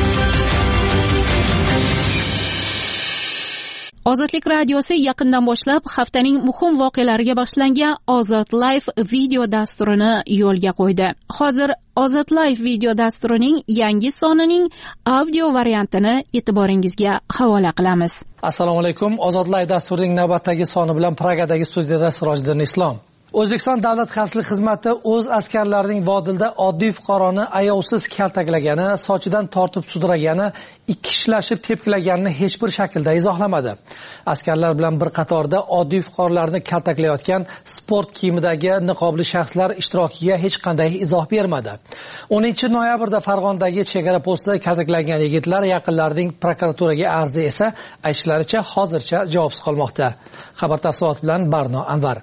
Ozodlik radiosi yaqindan boshlab haftaning muhim voqealariga bag'ishlangan Ozod Live video dasturini yo'lga qo'ydi. Hozir Ozod Live video dasturining yangi sonining audio variantini e'tiboringizga havola qilamiz. Assalomu alaykum. Ozod Live dasturining navbatdagi soni bilan Pragadagi studiyada Sirojiddin Islom. O'zbekiston Davlat xavfsizlik xizmati o'z askarlarining Vodilda oddiy fuqaroni ayovsiz kaltaklagani, sochidan tortib sudragani, ikkishilashib tepkilaganini hech bir shaklda izohlamadi. Askarlar bilan bir qatorda oddiy fuqarolarni kaltaklayotgan sport kiyimidagi niqobli shaxslar ishtirokiga hech qanday izoh bermadi. 10-noyabrda Farg'onadagi chegara postida kaltaklangan yigitlar yaqinlarining prokuraturaga arzi esa aytishlaricha hozircha javobsiz qolmoqda. Xabar tafsiloti bilan Barno Anvar.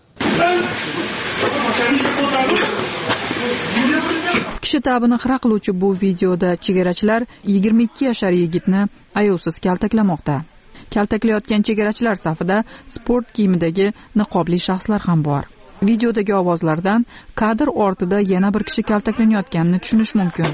Kishi ta'bini xira qiluvchi bu videoda chegarachilar 22 yashar yigitni ayovsiz kaltaklamoqda. Kaltaklayotgan chegarachilar safida sport kiyimidagi niqobli shaxslar ham bor. Videodagi ovozlardan kadr ortida yana bir kishi kaltaklanayotganini tushunish mumkin.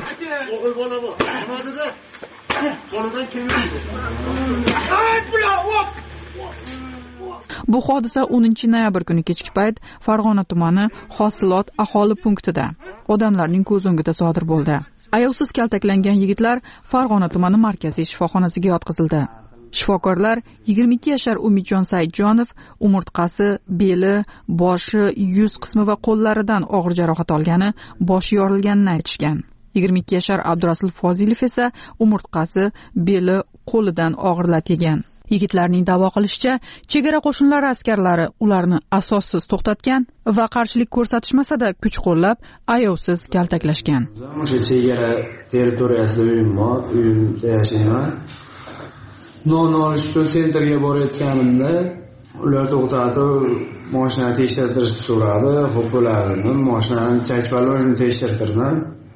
Bu hodisa 10-noyabr kuni kechki payt Farg'ona tumani Hosilot aholi punktida odamlarning ko'z o'ngida sodir bo'ldi. Ayovsiz kaltaklangan yigitlar Farg'ona tumani markaziy shifoxonasiga yotqizildi. Shifokorlar 22 yashar Umidjon Saidjonov umurtqasi, beli, boshi, yuz qismi va qo'llaridan og'ir jarohat olgani, boshi yorilganini aytishgan. 22 yashar Abdurasul Fozilov esa umurtqasi, beli, qo'lidan og'ir lat yegan. Yigitlarning da'vo qilishicha, chegara qo'shinlari askarlari ularni asossiz to'xtatgan va qarshilik ko'rsatishmasa-da kuch qo'llab, ayovsiz kaltaklashgan. O'sha chegara territoriyasida uyimda yashayman. Non olish uchun sentrga borayotganimda ular to'xtatib, mashinani tekshirtirishni so'radi. Xo'p bo'ladimi? Mashinani chakbalojini tekshirtirdim.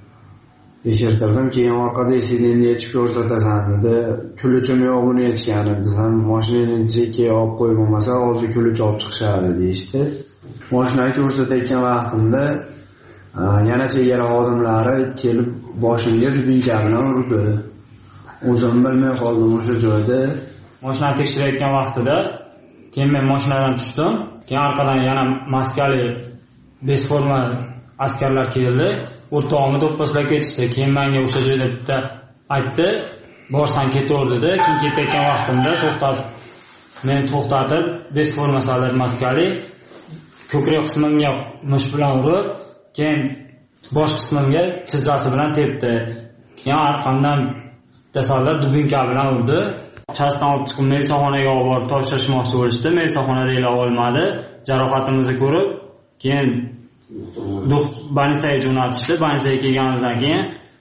Keyin orqada sidinni yechib ko'rsatasan dedi. Kulchim yo'q buni yechgan desam, mashinani chekka olib qo'yib bo'lmasa, hozir kulch olib chiqishadi deyishdi. Mashinani ko'rsatayotgan vaqtimda yana chegara xodimlari kelib boshimga dubinka bilan urdi. O'zim bilmay qoldim o'sha joyda. Mashinani tekshirayotgan vaqtida keyin men mashinadan tushdim. Keyin orqadan yana maskali besforma askarlar keldi. O'rtog'imni do'pposlab ketishdi. Keyin menga o'sha joyda bitta aytdi, "Borsan ketaver" dedi. Keyin ketayotgan vaqtimda meni to'xtatib, besformasalar maskali ko'krak qismimga mush bilan urib, keyin bosh qismimga chizzasi bilan tepdi. Keyin orqamdan tasallab dubinka bilan urdi. Chastdan olib chiqib melisaxonaga olib borib topshirishmoqchi bo'lishdi. Melisaxonada ilova olmadi. Jarohatimizni ko'rib, keyin banisaga jo'natishdi. Banisaga kelganimizdan keyin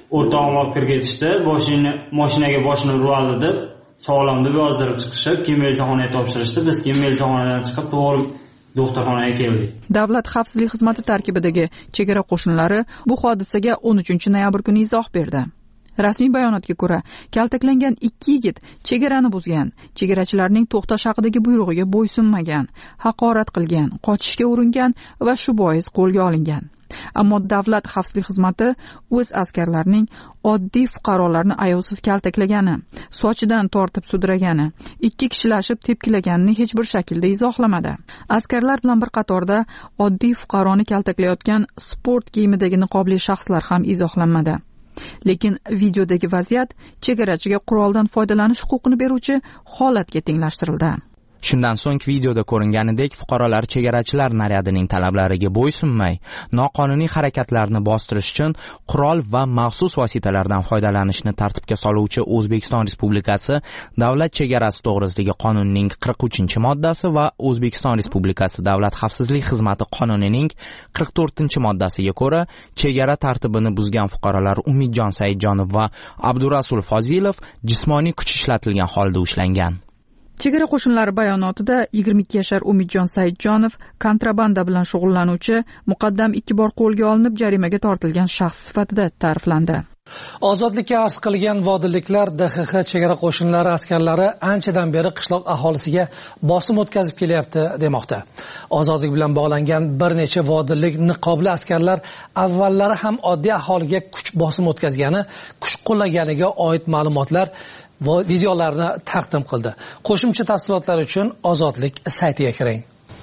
o'rtog'im olib kirib ketishdi, mashinaga boshini urib oldi deb sog'lom deb yozdirib chiqishib, keyin melisaxonaga topshirishdi. Biz keyin melisaxonadan chiqib to'g'ri doktorxonaga keldik. Davlat xavfsizlik xizmati tarkibidagi chegara qo'shinlari bu hodisaga 13-noyabr kuni izoh berdi. Rasmiy bayonotga ko'ra, kaltaklangan 2 yigit chegarani buzgan, chegarachilarning to'xtash haqidagi buyrug'iga bo'ysunmagan, haqorat qilgan, qochishga uringan va shu bois qo'lga olingan. Ammo davlat xavfsizlik xizmati o'z askarlarining oddiy fuqarolarni ayovsiz kaltaklagani, sochidan tortib sudragani, 2 kishilashib tepkilaganini hech bir shaklda izohlamadi. Askarlar bilan bir qatorda oddiy fuqaroni kaltaklayotgan sport kiyimidagi niqobli shaxslar ham izohlanmadi. Lekin videodagi vaziyat chegarachiga quroldan foydalanish huquqini beruvchi holatga tenglashtirildi. Shundan so'ng videoda ko'ringanidek fuqarolar chegarachilar naryadining talablariga bo'ysunmay, noqonuniy harakatlarni bostirish uchun qurol va maxsus vositalardan foydalanishni tartibga soluvchi O'zbekiston Respublikasi Davlat chegarasi to'g'risidagi qonunning 43-moddasi va O'zbekiston Respublikasi Davlat xavfsizlik xizmati qonunining 44-moddasiga ko'ra chegara tartibini buzgan fuqarolar Umidjon Saidjonov va Abdurasul Fozilov jismoniy kuch ishlatilgan holda ushlangan. Chegara qo'shinlari bayonotida 22 yashar Umidjon Saidjonov kontrabanda bilan shug'ullanuvchi muqaddam 2 bor qo'lga olinib jarimaga tortilgan shaxs sifatida ta'riflandi. Ozodlikka arz qilgan vodilliklar DXX chegara qo'shinlari askarlari anchadan beri qishloq aholisiga bosim o'tkazib kelyapti demoqda. Ozodlik bilan bog'langan bir necha vodillik niqobli askarlar avvallari ham oddiy aholiga kuch bosim o'tkazgani, kuch qo'llaganiga oid ma'lumotlar va videolarni taqdim qildi. Qo'shimcha tafsilotlar uchun Ozodlik saytiga kiring.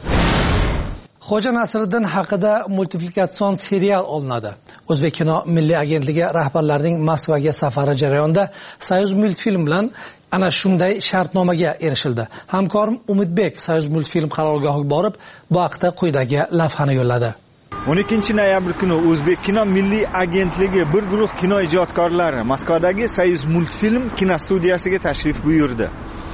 Xo'ja Nasriddin haqida multiplikatsion serial olinadi. O'zbek kino milliy agentligi rahbarlarining Moskvaga safari jarayonida Soyuz multfilm bilan ana shunday shartnomaga erishildi. Hamkorim Umidbek Soyuz multfilm qarorgohiga borib, bu haqda quyidagi lavhani yo'lladi. 12-noyabr kuni O'zbek kino milliy agentligi bir guruh kino ijodkorlari Moskvadagi Soyuz multfilm kinostudiyasiga tashrif buyurdi.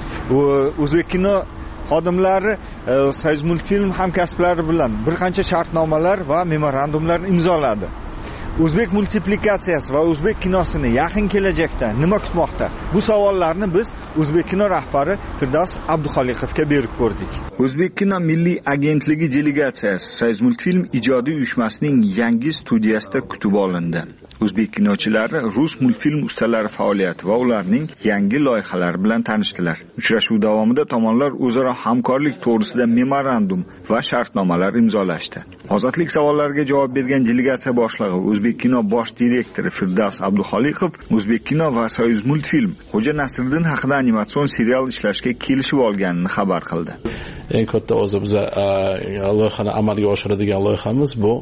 O'zbek kino xodimlari Soyuz multfilm hamkasblari bilan bir qancha shartnomalar va memorandumlarni imzoladi. O'zbek multiplikatsiyasi va o'zbek kinosini yaqin kelajakda nima kutmoqda? Bu savollarni biz O'zbek kino rahbari Firdavs Abduxoliqovga berib ko'rdik. O'zbek kino milliy agentligi delegatsiyasi Soyuz multfilm ijodiy uyushmasining yangi studiyasida kutib olindi. O'zbek kinochilari rus multfilm ustalari faoliyati va ularning yangi loyihalari bilan tanishdilar. Uchrashuv davomida tomonlar o'zaro hamkorlik to'g'risida memorandum va shartnomalar imzolashdi. Ozodlik savollariga javob bergan delegatsiya boshlig'i O'zbek kino bosh direktori Firdavs Abduxoliqov O'zbek kino va Soyuz multfilm Xo'ja Nasriddin haqida animatsion serial ishlashga kelishib olganini xabar qildi. Eng katta o'zi biz loyihani amalga oshiradigan loyihamiz bu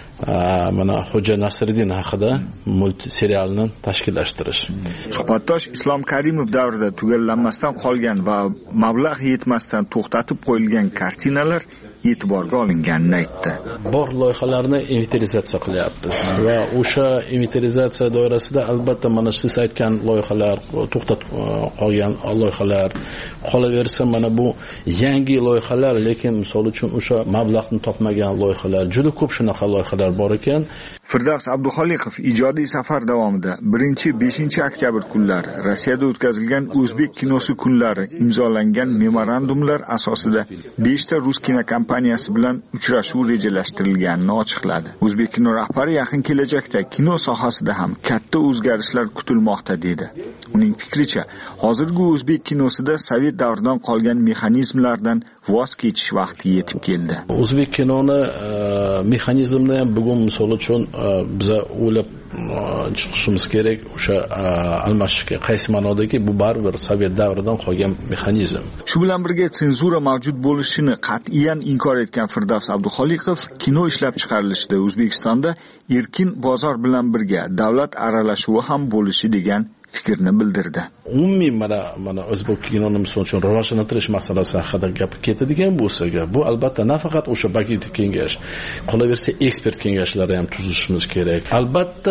mana Xo'ja Nasriddin haqida multserialni tashkillashtirish. Suhbatdosh Islom Karimov davrida tugallanmasdan qolgan va mablag' yetmasdan to'xtatib qo'yilgan kartinalar e'tiborga olinganini aytdi. Bor loyihalarni inventarizatsiya qilyapmiz va o'sha inventarizatsiya doirasida albatta mana siz aytgan loyihalar, to'xtatib qolgan loyihalar qolaversa, mana bu yangi loyihalar, lekin misol uchun o'sha mablag'ni topmagan loyihalar, juda ko'p shunaqa loyihalar bor ekan. Firdavs Abduxoliqov ijodiy safar davomida 1-5 oktyabr kunlari Rossiyada o'tkazilgan O'zbek kinosi kunlari imzolangan memorandumlar asosida 5 ta rus kinokompaniyasi bilan uchrashuv rejalashtirilganini ochiqladi. O'zbek kino rahbari yaqin kelajakda kino sohasida ham katta o'zgarishlar kutilmoqda dedi. Uning fikricha, hozirgi o'zbek kinosida sovet davridan qolgan mexanizmlardan voz kechish vaqti yetib keldi. O'zbek kinoni mexanizmini ham bugun misol uchun biz o'ylab chiqishimiz kerak. O'sha almashishga qaysi ma'nodaki bu baribir sovet davridan qolgan mexanizm. Shu bilan birga senzura mavjud bo'lishini qat'iyan inkor etgan Firdavs Abduxoliqov kino ishlab chiqarilishida O'zbekistonda erkin bozor bilan birga davlat aralashuvi ham bo'lishi degan fikrni bildirdi. Umumiy mana o'zbek kinoni misol uchun rivojlantirish masalasi haqida gap ketadigan bo'lsa, bu albatta nafaqat o'sha Bakiydi kengash, qolaversa ekspert kengashlari ham tuzishimiz kerak. Albatta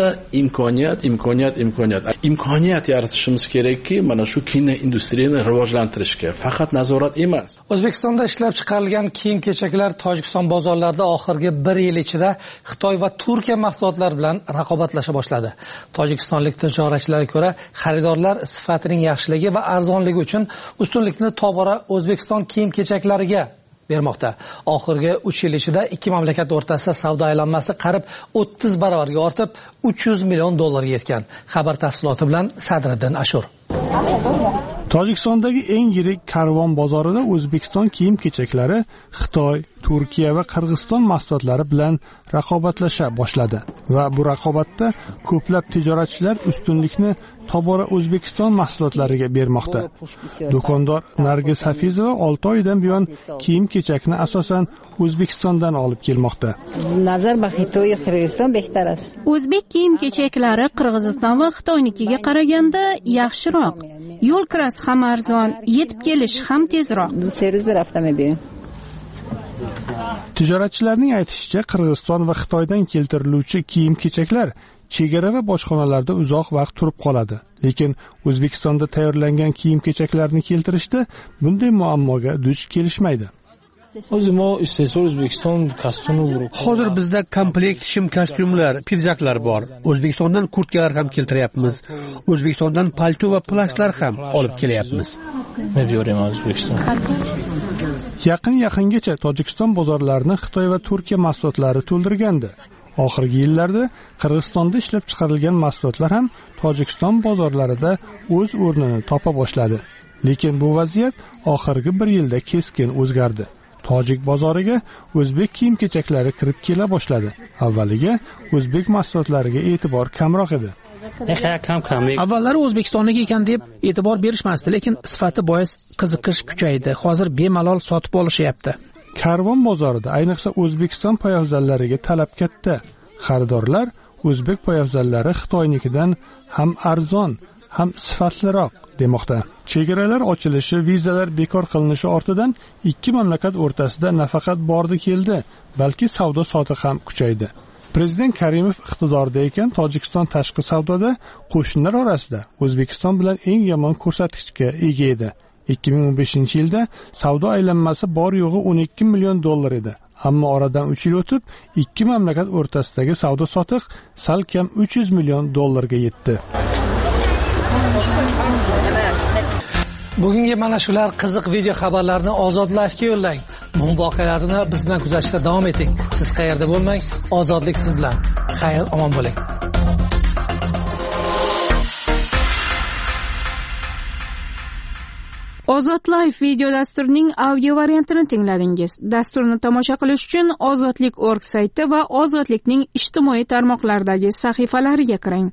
imkoniyat yaratishimiz kerakki, mana shu kino industriyani rivojlantirishga, faqat nazorat emas. O'zbekistonda ishlab chiqarilgan kiyim-kechaklar Tojikiston bozorlarida oxirgi 1 yil ichida Xitoy va Turkiya mahsulotlari bilan raqobatlasha boshladi. Tojikistonlik tijoratchilarga ko'ra, xaridorlar sifatining yaxshiligi va arzonligi uchun ustunlikni tobora O'zbekiston kiyim-kechaklariga bermoqda. Oxirgi 3 yil ichida ikki mamlakat o'rtasida savdo aylanmasi qarib 30 barobarga ortib, $300 million yetgan. Xabar tafsiloti bilan Sadriddin Ashur. Tojikistondagi eng yirik karvon bozorida O'zbekiston kiyim-kechaklari Xitoy, Turkiya va Qirg'iziston mahsulotlari bilan raqobatlasha boshladi va bu raqobatda ko'plab tijoratchilar ustunlikni tobora O'zbekiston mahsulotlariga bermoqda. Do'kondor Nargiz Hafizova 6 oydan buyon kiyim-kechakni asosan O'zbekistondan olib kelmoqda. Nazar ba Xitoy, Qirg'iziston behtar ast. O'zbek kiyim-kechaklari Qirg'iziston va Xitoynikiga qaraganda yaxshiroq. Yo'l kirasi ham arzon, yetib kelish ham tezroq. Tijoratchilarning aytishicha, Qirg'iziston va Xitoydan keltiriluvchi kiyim-kechaklar chegara va bojxonalarda uzoq vaqt turib qoladi. Lekin O'zbekistonda tayyorlangan kiyim-kechaklarni keltirishda bunday muammoga duch kelishmaydi. Hozir bizda komplekt shim kostyumlar, pidjaklar bor. O'zbekistondan kurtkalar ham keltiryapmiz. O'zbekistondan palto va plashlar ham olib kelyapmiz. Yaqingacha Tojikiston bozorlarini Xitoy va Turkiya mahsulotlari to'ldirgandi. Oxirgi yillarda Qirg'izistonda ishlab chiqarilgan mahsulotlar ham Tojikiston bozorlarida o'z o'rnini topa boshladi. Lekin bu vaziyat oxirgi 1 yilda keskin o'zgardi. Tojik bozoriga o'zbek kiyim-kechaklari kirib kela boshladi. Avvaliga o'zbek mahsulotlariga e'tibor kamroq edi. Avvallari O'zbekistonniki ekan deb e'tibor berishmasdi, lekin sifati bois qiziqish kuchaydi. Hozir bemalol sotib olishyapti. Karvon bozorida ayniqsa O'zbekiston poyabzallariga talab katta. Xaridorlar o'zbek poyabzallari Xitoynikidan ham arzon, ham sifatliroq demoqda. Chegaralar ochilishi, vizalar bekor qilinishi ortidan ikki mamlakat o'rtasida nafaqat bordi-keldi, balki savdo-sotiq ham kuchaydi. Prezident Karimov iqtidorda ekan, Tojikiston tashqi savdoda qo'shnilar orasida O'zbekiston bilan eng yomon ko'rsatkichga ega edi. 2015-yilda savdo aylanmasi bor yo'g'i $12 million edi. Ammo oradan 3 yil o'tib, ikki mamlakat o'rtasidagi savdo-sotiq salkam $300 million ga yetdi. Bugungi mana shular qiziq video xabarlarni Ozod Live'ga yo'llang. Bu voqealarni biz bilan kuzatishda davom eting. Siz qayerda bo'lmang, ozodlik siz bilan. Xayr, omon bo'ling. Ozod Live video dasturining audio variantini tingladingiz. Dasturni tomosha qilish uchun ozodlik.org sayti va ozodlikning ijtimoiy tarmoqlardagi sahifalariga kiring.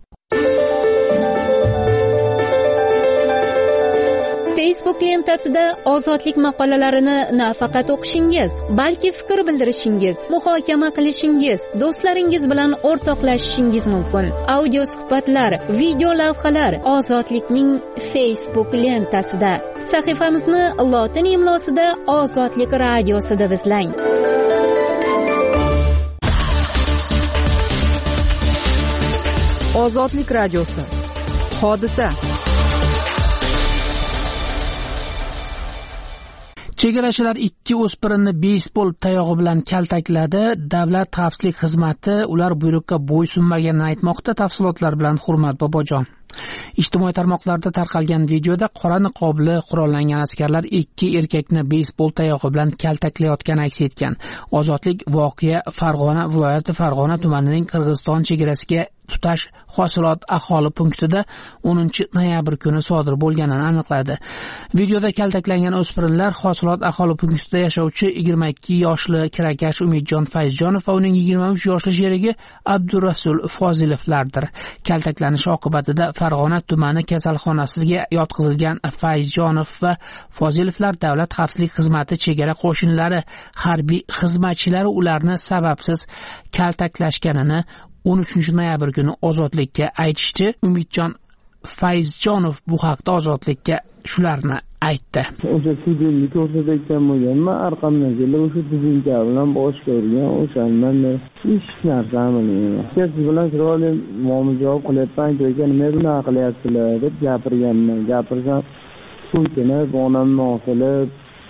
Facebook lentasida ozodlik maqolalarini nafaqat o'qishingiz, balki fikr bildirishingiz, muhokama qilishingiz, do'stlaringiz bilan o'rtoqlashishingiz mumkin. Audio suhbatlar, video lavhalar ozodlikning Facebook lentasida. Sahifamizni lotin imlosida Ozodlik radiosi deb izlang. Ozodlik radiosi. Hodisa. Chegarachilar ikki o'spirinni beysbol tayog'i bilan kaltakladi. Davlat xavfsizlik xizmati ular buyruqqa bo'ysunmaganini aytmoqda. Tafsilotlar bilan Hurmat Bobojon. Ijtimoiy tarmoqlarda tarqalgan videoda qora niqobli qurollangan askarlar ikki erkakni beysbol tayog'i bilan kaltaklayotgani aks etgan. Ozodlik voqea Farg'ona viloyati Farg'ona tumanining Qirg'iziston chegarasiga tutash hosilot aholi punktida 10 noyabr kuni sodir bo'lganini aniqladi. Videoda kaltaklangan o'spirinlar hosilot aholi punktida yashovchi 22 yoshli kirakash Umidjon Fayzjonov va uning 23 yoshli sherigi Abdurasul Fozilovlardir. Kaltaklanish oqibatida Farg'ona tumani kasalxonasiga yotqizilgan Fayzjonov va Fozilovlar davlat xavfsizlik xizmati chegara qo'shinlari harbiy xizmatchilari ularni sababsiz kaltaklashganini 13 noyabr kuni Ozodlikka aytishdi. Umidjon Fayzjonov bu haqda Ozodlikka shularni aytdi. O'sha tizimni ko'rsatayotgan bo'lganman, orqamdan kelib o'sha tizimga bilan bosh ko'rgan, o'shandan hech narsa bilmayman. Siz bilan chiroyli muomala qilyapman, joyga nima bunaqa qilyapsizlar deb gapirganman. Gapirsam, so'kinib, onamni osilib,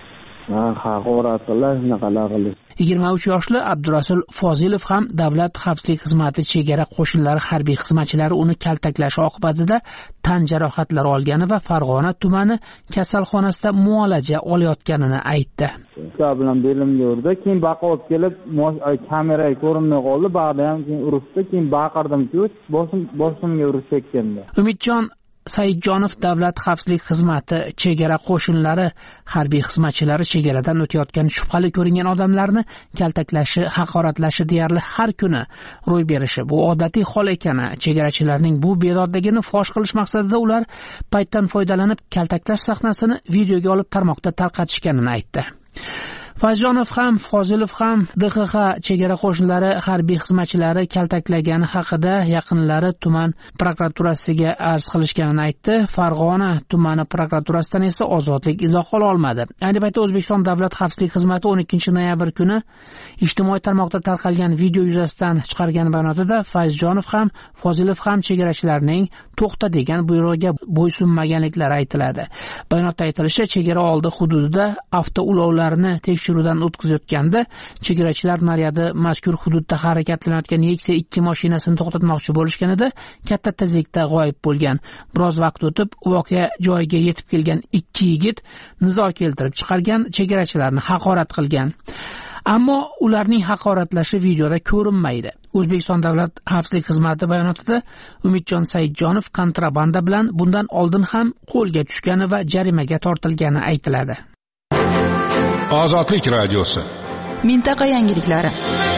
haqorat qilish, shunaqalar qilish. 23 yoshli Abdurasul Fozilov ham Davlat xavfsizlik xizmati chegara qo'shinlari harbiy xizmatchilari uni kaltaklashi oqibatida tan jarohatlari olgani va Farg'ona tumani kasalxonasida muolaja olayotganini aytdi. Ular bilan belimga urdi, keyin baqa olib kelib, kameraga ko'rinmay qoldi, ba'da ham keyin urishdi, keyin baqirdim-ku, boshimga urish ketganda. Umidjon Saidjonov Davlat xavfsizlik xizmati chegara qo'shinlari harbiy xizmatchilari chegaradan o'tayotgan shubhali ko'ringan odamlarni kaltaklashi, haqoratlashi deyarli har kuni ro'y berishi bu odatiy hol ekani, chegarachilarning bu bedodligini fosh qilish maqsadida ular paytdan foydalanib kaltaklash sahnasini videoga olib tarmoqda tarqatishganini aytdi. Fayzjonov ham, Fozilov ham DXX chegara qo'shinlari harbiy xizmatchilari kaltaklagani haqida yaqinlari tuman prokuraturasiga arz qilishganini aytdi. Farg'ona tumani prokuraturasidan esa Ozodlik izoh ola olmadi. Ayni paytda O'zbekiston Davlat xavfsizlik xizmati 12 noyabr kuni ijtimoiy tarmoqda tarqalgan video yuzasidan chiqargan bayonotida Fayzjonov ham, Fozilov ham chegarachilarning to'xta degan buyrug'iga bo'ysunmaganliklari aytiladi. Bayonotda aytilishicha, chegara oldi hududida avtoulovlarni tekshiruvdan o'tkazayotganda chegarachilar naryadi mazkur hududda harakatlanayotgan Nexia 2 mashinasini to'xtatmoqchi bo'lishganida katta tezlikda g'oyib bo'lgan. Biroz vaqt o'tib voqea joyiga yetib kelgan ikki yigit nizo keltirib chiqargan, chegarachilarni haqorat qilgan. Ammo ularning haqoratlashi videoda ko'rinmaydi. O'zbekiston Davlat xavfsizlik xizmati bayonotida Umidjon Saidjonov kontrabanda bilan bundan oldin ham qo'lga tushgani va jarimaga tortilgani aytiladi. Ozodlik radiosi. Mintaqa yangiliklari.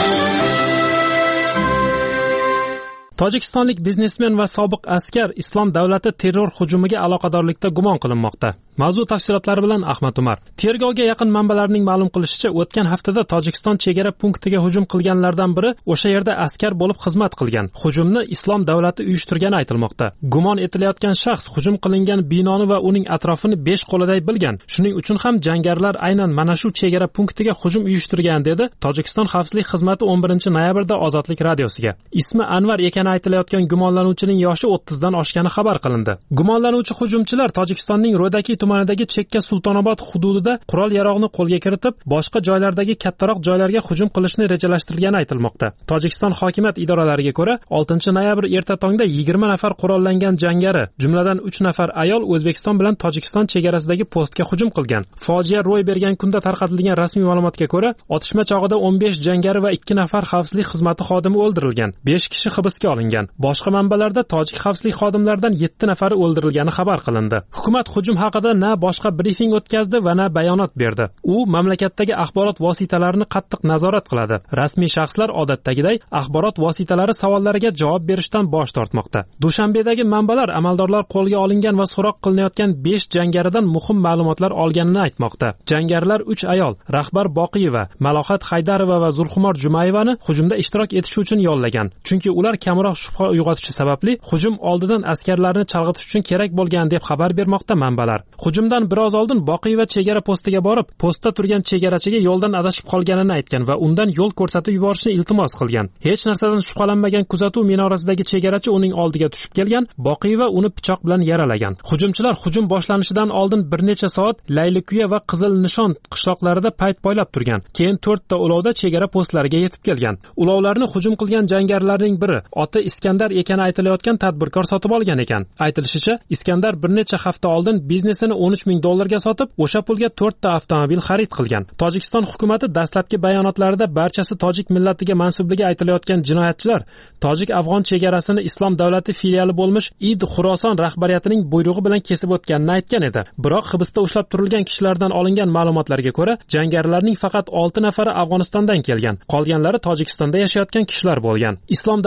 Tojikistonlik biznesmen va sobiq askar Islom davlati terror hujumiga aloqadorlikda gumon qilinmoqda. Mavzu tafsilotlari bilan Ahmad Umar. Tergovga yaqin manbalarning ma'lum qilishicha, o'tgan haftada Tojikiston chegara punktiga hujum qilganlardan biri o'sha yerda askar bo'lib xizmat qilgan. Hujumni Islom davlati uyushtirgani aytilmoqda. Gumon etilayotgan shaxs hujum qilingan binoni va uning atrofini 5 qo'liday bilgan. Shuning uchun ham jangarilar aynan mana shu chegara punktiga hujum uyushtirgan dedi Tojikiston xavfsizlik xizmati 11 noyabrda Ozodlik radiosiga. Ismi Anvar ekani aytilayotgan gumonlanuvchining yoshi 30 dan oshgani xabar qilindi. Gumonlanuvchi hujumchilar Tojikistonning Ro'daki tumanidagi Chekka Sultonobod hududida qurol-yarog'ni qo'lga kiritib, boshqa joylardagi kattaroq joylarga hujum qilishni rejalashtirgani aytilmoqda. Tojikiston hokimiyat idoralariga ko'ra, 6 noyabr erta tongda 20 nafar qurollangan jangari, jumladan 3 nafar ayol O'zbekiston bilan Tojikiston chegarasidagi postga hujum qilgan. Fojia ro'y bergan kunda tarqatilgan rasmiy ma'lumotga ko'ra, otishma chog'ida 15 jangari va 2 nafar xavfsizlik xizmati xodimi o'ldirilgan. 5 kishi hibsga olingan. Boshqa manbalarda tojik xavfsizlik xodimlaridan 7 nafari o'ldirilgani xabar qilindi. Hukumat hujum haqida na boshqa brifing o'tkazdi va na bayonot berdi. U mamlakatdagi axborot vositalarini qattiq nazorat qiladi. Rasmiy shaxslar odatdagiday axborot vositalari savollariga javob berishdan bosh tortmoqda. Dushanbedagi manbalar amaldorlar qo'lga olingan va so'roq qilinayotgan 5 jangaridan muhim ma'lumotlar olganini aytmoqda. Jangarilar 3 ayol, Rahbar Boqiyeva, Malohat Haydarova va Zulxumor Jumayevani hujumda ishtirok etish uchun yollagan. Chunki ular kamroq shubha uyg'otishi sababli hujum oldidan askarlarni chalg'itish uchun kerak bo'lgan deb xabar bermoqda manbalar. Hujumdan biroz oldin Boqiyeva chegara postiga borib, postda turgan chegarachiga yo'ldan adashib qolganini aytgan va undan yo'l ko'rsatib yuborishni iltimos qilgan. Hech narsadan shubhalanmagan kuzatuv minorasidagi chegarachi uning oldiga tushib kelgan, Boqiyeva uni pichoq bilan yaralagan. Hujumchilar hujum boshlanishidan oldin bir necha soat Laylikuya va Qizil Nishon qishloqlarida payt poylab turgan. Keyin 4 ta ulovda chegara postlariga yetib kelgan. Ulovlarni hujum qilgan jangarilarning biri oti Iskandar ekani aytilayotgan tadbirkor sotib olgan ekan. Aytilishicha, Iskandar bir necha hafta oldin biznesini 13 ming dollarga sotib, o'sha pulga 4 ta avtomobil xarid qilgan. Tojikiston hukumatı dastlabki bayonotlarida barchasi tojik millatiga mansubligi aytilayotgan jinoyatchilar tojik-afg'on chegarasini Islom davlati filiali bo'lmish Id Xuroson rahbariyatining buyrug'i bilan kesib o'tganini aytgan edi. Biroq hibsda ushlab turilgan kishilardan olingan ma'lumotlarga ko'ra, jangarilarning faqat 6 nafari Afg'onistondan kelgan. Qolganlari Tojikistonda yashayotgan kishilar bo'lgan. Islom davlati hujum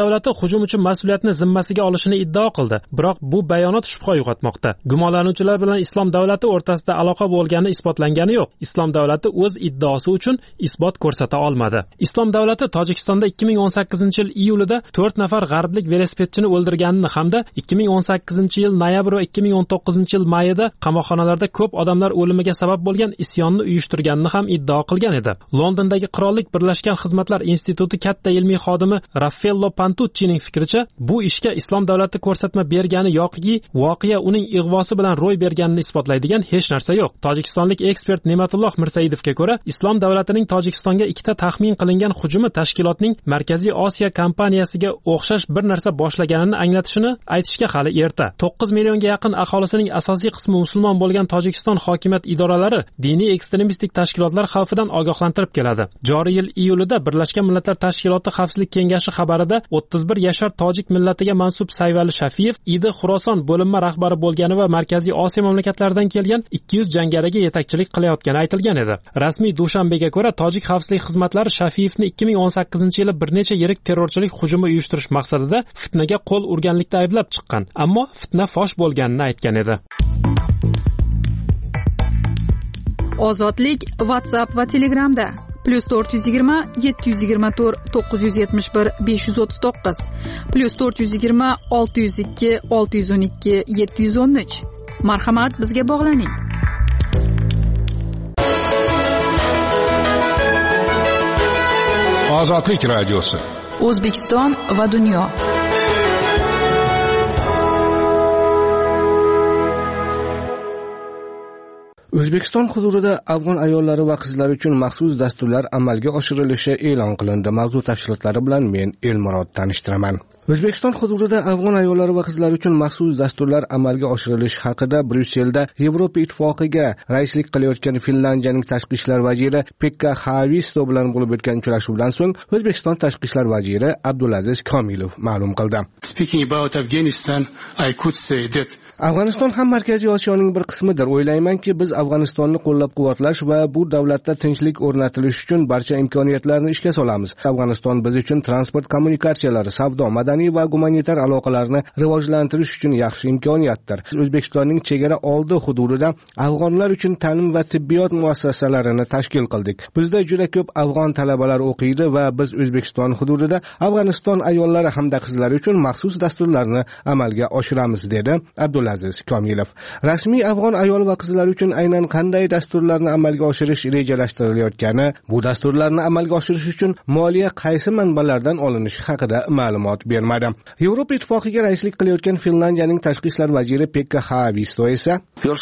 hujum uchun mas'uliyatni zimmasiga olishini iddao qildi. Biroq bu bayonot shubha uyg'otmoqda. Gumonlanuvchilar bilan Islom davlati o'rtasida aloqa bo'lgani isbotlangani yo'q. Islom davlati o'z iddaosi uchun isbot ko'rsata olmadi. Islom davlati Tojikistonda 2018-yil iyulida 4 nafar g'arblik velosipedchini o'ldirganini hamda 2018-yil noyabr va 2019-yil mayida qamoqxonalarda ko'p odamlar o'limiga sabab bo'lgan isyonni uyushtirganini ham iddao qilgan edi. Londondagi Qirollik Birlashgan Xizmatlar instituti katta ilmiy xodimi Raffaello Pantuccining fikricha, bu ishga Islom davlati ko'rsatma bergani yoki voqea uning ig'vosi bilan ro'y berganini isbotlaydigan hech narsa yo'q. Tojikistonlik ekspert Ne'matulloh Mirsaidovga ko'ra, Islom davlatining Tojikistonga ikkita taxmin qilingan hujumi tashkilotning Markaziy Osiyo kampaniyasiga o'xshash bir narsa boshlaganini anglatishini aytishga hali erta. 9 millionga yaqin aholisining asosiy qismi musulmon bo'lgan Tojikiston hokimiyat idoralari diniy ekstremistik tashkilotlar xavfidan ogohlantirib keladi. Joriy yil iyulida Birlashgan Millatlar Tashkiloti Xavfsizlik kengashi xabarida 31 yashar tojik millatiga mansub Sayvali Shafiyev Idi Xuroson bo'linma rahbari bo'lgani va Markaziy Osiyo mamlakatlaridan kelgan 200 jangariga yetakchilik qilayotgani aytilgan edi. Rasmiy Dushanbega ko'ra, tojik xavfsizlik xizmatlari Shafiyevni 2018-yili bir necha yirik terrorchilik hujumi uyushtirish maqsadida fitnaga qo'l urganlikda ayblab chiqqan, ammo fitna fosh bo'lganini aytgan edi. Ozodlik WhatsApp va Telegramda +420 724 971 539 +420 602 612 713. Marhamat, bizga bog'laning. Ozodlik radiosi. O'zbekiston va dunyo. O'zbekiston hududida afg'on ayollari va qizlari uchun maxsus dasturlar amalga oshirilishi e'lon qilindi. Mavzu tafsilotlari bilan men Elmurod tanishtiraman. O'zbekiston hududida afg'on ayollari va qizlari uchun maxsus dasturlar amalga oshirilishi haqida Bryusselda Yevropa Ittifoqiga raislik qilayotgan Finlandiyaning tashqi ishlar vaziri Pekka Haavisto bilan bo'lib o'tgan uchrashuvdan so'ng O'zbekiston tashqi ishlar vaziri Abdulaziz Komilov ma'lum qildi. Speaking about Afghanistan, I could say that Afg'oniston ham Markaziy Osiyoning bir qismidir. O'ylaymanki, biz Afg'onistonni qo'llab-quvvatlash va bu davlatda tinchlik o'rnatilishi uchun barcha imkoniyatlarni ishga solamiz. Afg'oniston biz uchun transport kommunikatsiyalari, savdo, madaniy va gumanitar aloqalarni rivojlantirish uchun yaxshi imkoniyatdir. O'zbekistonning chegara oldi hududida afg'onlar uchun ta'lim va tibbiyot muassasalarini tashkil qildik. Bizda juda ko'p afg'on talabalar o'qiydi va biz O'zbekiston hududida Afg'oniston ayollari hamda qizlari uchun maxsus dasturlarni amalga oshiramiz, dedi Abdulaziz Komilov. Rasmiy afg'on ayol va qizlar uchun aynan qanday dasturlarni amalga oshirish rejalashtirilayotgani, bu dasturlarni amalga oshirish uchun moliya qaysi manbalardan olinishi haqida ma'lumot bermadi. Yevropa Ittifoqiga raislik qilayotgan Finlandiyaning tashqi ishlar vaziri Pekka Haavisto esa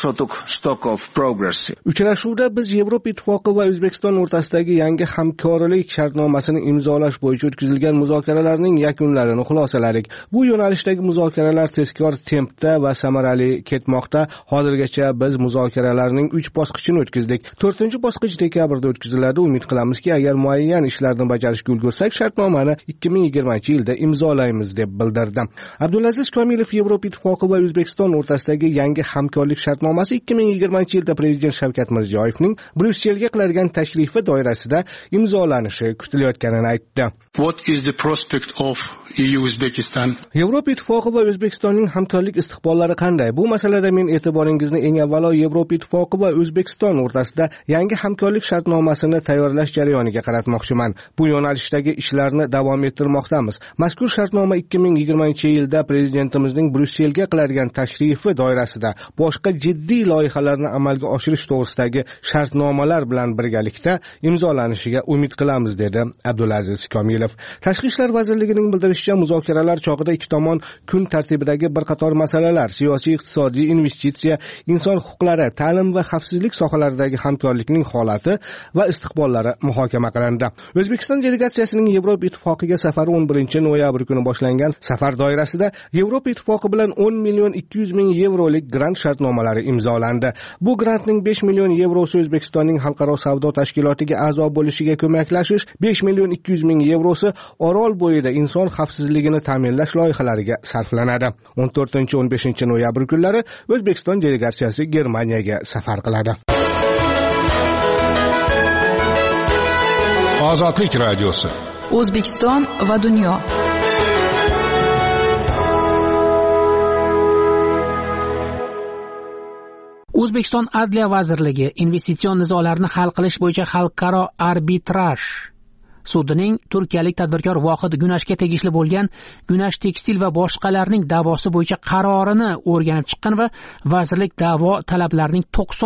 uchrashuvda biz Yevropa Ittifoqi va O'zbekiston o'rtasidagi yangi hamkorlik shartnomasini imzolash bo'yicha o'tkazilgan muzokaralarning yakunlarini xulosaladik. Bu yo'nalishdagi muzokaralar tezkor tempda va samarali ketmoqda. Hozirgacha biz muzokaralarning 3 bosqichini o'tkazdik. 4-bosqich dekabrda o'tkaziladi. Umid qilamizki, agar muayyan ishlarni bajarishga ulgursak, shartnomani 2020-yilda imzolaymiz, deb bildirdi. Abdulaziz Komilov Yevropa Ittifoqi va O'zbekiston o'rtasidagi yangi hamkorlik shartnomasi 2020-yilda Prezident Shavkat Mirziyoyevning Bryusselga qiladigan tashrifi doirasida imzolanishi kutilayotganini aytdi. What is the prospect of EU-Uzbekistan? Yevropa Ittifoqi va O'zbekistonning hamkorlik istiqbollari qanday? Bu masalada men e'tiboringizni eng avvalo Yevropa Ittifoqi va O'zbekiston o'rtasida yangi hamkorlik shartnomasini tayyorlash jarayoniga qaratmoqchiman. Bu yo'nalishdagi ishlarni davom ettirmoqdamiz. Mazkur shartnoma 2020-yilda Prezidentimizning Bryusselga qiladigan tashrifi doirasida boshqa jiddiy loyihalarni amalga oshirish to'g'risidagi shartnomalar bilan birgalikda imzolanishiga umid qilamiz, dedi Abdulaziz Komilov. Tashqi ishlar vazirligining bildirishicha, muzokaralar chog'ida ikki tomon kun tartibidagi bir qator masalalar, siyosiy, iqtisodiy, investitsiya, inson huquqlari, ta'lim va xavfsizlik sohalaridagi hamkorlikning holati va istiqbollari muhokama qilindi. O'zbekiston delegatsiyasining Yevropa Ittifoqiga safari 11-noyabr kuni boshlangan. Safar doirasida Yevropa Ittifoqi bilan 10 million 200 ming yevrolik grant shartnomalari imzolandi. Bu grantning 5 million yevrosi O'zbekistonning xalqaro savdo tashkilotiga a'zo bo'lishiga ko'maklashish, 5 million 200 ming yevrosi Orol bo'yida inson xavfsizligini ta'minlash loyihalariga sarflanadi. 14-15 kunlari O'zbekiston delegatsiyasi Germaniyaga safar qiladi. Ozodlik radiosi. O'zbekiston va dunyo. O'zbekiston Adliya vazirligi investitsion nizolarni hal qilish bo'yicha xalqaro arbitraj sudining turkiyalik tadbirkor Vohid Gunashga tegishli bo'lgan Gunash tekstil va boshqalarning da'vosi bo'yicha qarorini o'rganib chiqqan va vazirlik da'vo talablarining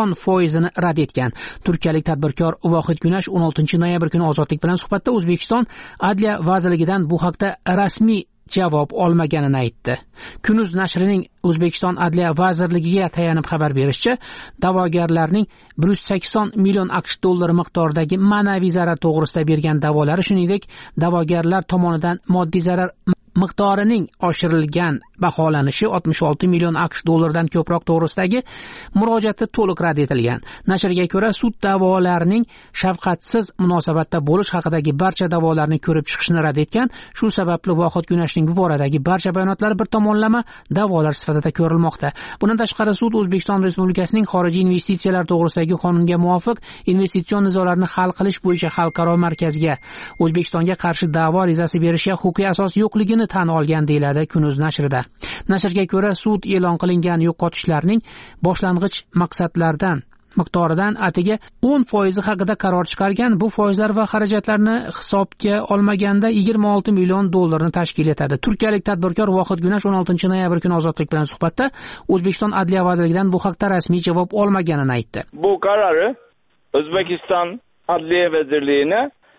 90% rad etgan. Turkiyalik tadbirkor Vohid Gunash 16 noyabr kuni Ozodlik bilan suhbatda O'zbekiston Adliya vazirligidan bu haqda rasmiy javob olmaganini aytdi. Kunuz nashrining O'zbekiston Adliya vazirligiga tayanib xabar berishicha, da'vogarlarning 180 million AQSh dollari miqdoridagi ma'naviy zarar to'g'risida bergan da'volari, shuningdek, da'vogarlar tomonidan moddiy zarar miqdorining oshirilgan baholanishi 66 million AQSh dollaridan ko'proq to'g'risidagi murojaati to'liq rad etilgan. Nashrga ko'ra, sud da'volarining shafqatsiz munosabatda bo'lish haqidagi barcha da'volarni ko'rib chiqishni rad etgan. Shu sababli Vohid Gunashning bu boradagi barcha bayonotlari bir tomonlama da'volar sifatida ko'rilmoqda. Bundan tashqari sud O'zbekiston Respublikasining xorijiy investitsiyalar to'g'risidagi qonunga muvofiq investitsion nizolarni hal qilish bo'yicha xalqaro markazga O'zbekistonga qarshi da'vo arizasi berishga huquqiy asos yo'qligini tan olgan, deyiladi Kunuz nashrida. Nashrga ko'ra, sud e'lon qilingan yo'qotishlarning boshlang'ich maqsadlardan miqdoridan atiga 10% haqida qaror chiqargan. Bu foizlar va xarajatlarni hisobga olmaganda 26 million dollarni tashkil etadi. Turkiyalik tadbirkor Vohid Gunash 16 noyabr kuni Ozodlik bilan suhbatda O'zbekiston Adliya vazirligidan bu haqda rasmiy javob olmaganini aytdi. Bu qarori O'zbekiston Adliya vazirligine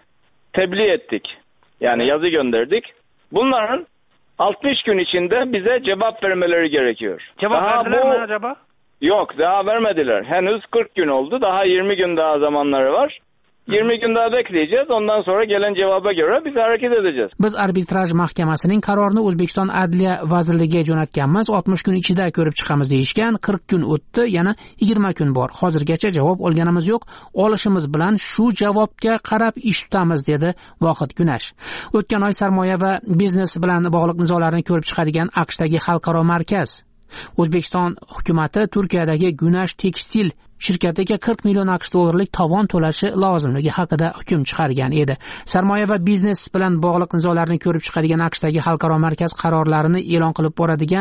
tebliğ ettik. Yani yazı gönderdik. Bunların 60 gün içinde bize cevap vermeleri gerekiyor. Cevap verdiler mi acaba? Yok, daha vermediler. Henüz 40 gün oldu. Daha 20 gün daha zamanları var. 20 gün daha bekleyeceğiz. Ondan sonra gelen cevaba göre biz hareket edeceğiz. Biz arbitraj mahkamasining qarorini O'zbekiston Adliya vazirligiga jo'natganmiz. 60 kun ichida ko'rib chiqamiz deyishgan. 40 kun o'tdi, yana 20 kun bor. Hozirgacha javob olganimiz yo'q. Olishimiz bilan shu javobga qarab ish tutamiz, dedi Vohid Gunash. O'tgan oy sarmoya va biznes bilan bog'liq nizolarni ko'rib chiqadigan AQShdagi xalqaro markaz O'zbekiston hukumati Turkiyadagi Gunash tekstil shirkatiga 40 million AQSh dollarlik tovon to'lashi lozimligi haqida hukm chiqargan edi. Sarmoya va biznes bilan bog'liq nizolarni ko'rib chiqadigan AQShdagi xalqaro markaz qarorlarini e'lon qilib boradigan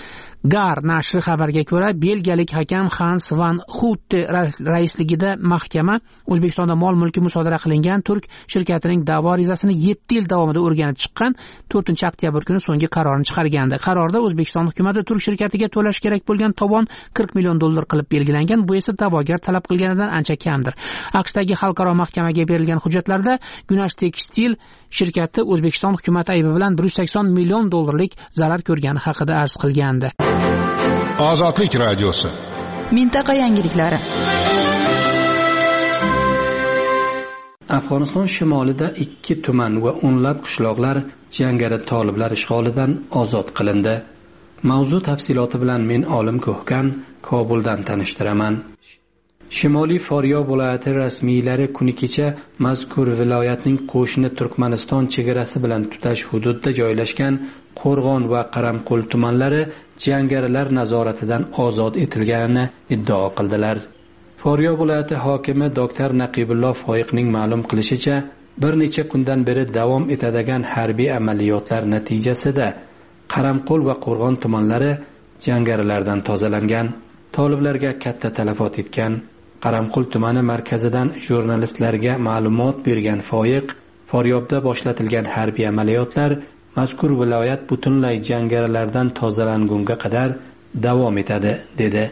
Gar nashri xabarga ko'ra, belgiyalik hakam Hans van Hutte raisligida mahkama O'zbekistonda mol mulki musodara qilingan turk shirkatining da'vo arizasini 7 yil davomida o'rganib chiqqan 4-oktyabr kuni so'nggi qarorini chiqargandi. Qarorda O'zbekiston hukumati turk shirkatiga to'lash kerak bo'lgan tovon 40 million dollar qilib belgilangan. Bu esa da'vogar talab qilganidan ancha kamdir. AQShdagi xalqaro mahkamaga berilgan hujjatlarda Gunash tekstil shirkati O'zbekiston hukumati aybi bilan 180 million dollarlik zarar ko'rgani haqida arz qilgandi. Ozodlik radiosi. Mintaqa yangiliklari. Afg'oniston shimolida 2 tuman va o'nlab qishloqlar jangari toliblar ishg'olidan ozod qilindi. Mavzu tafsiloti bilan men Olim Ko'hkan Kobuldan tanishtiraman. Shimoliy Foryob viloyati rasmiylari kuni kecha mazkur viloyatning qo'shni Turkmaniston chegarasi bilan tutash hududida joylashgan Qo'rg'on va Qaramqul tumanlari jangarilar nazoratidan ozod etilganini iddao qildilar. Foryob viloyati hokimi Dr. Naqibulloh Foyiqning ma'lum qilishicha, bir necha kundan beri davom etadigan harbiy amaliyotlar natijasida Qaramqul va Qo'rg'on tumanlari jangarilardan tozalangan, toliblarga katta talafot etgan. Qaramqul tumani markazidan jurnalistlarga ma'lumot bergan Foyiq, Foryobda boshlatilgan harbiy amaliyotlar mazkur viloyat butunlay jangarilardan tozalangunga qadar davom etadi, dedi.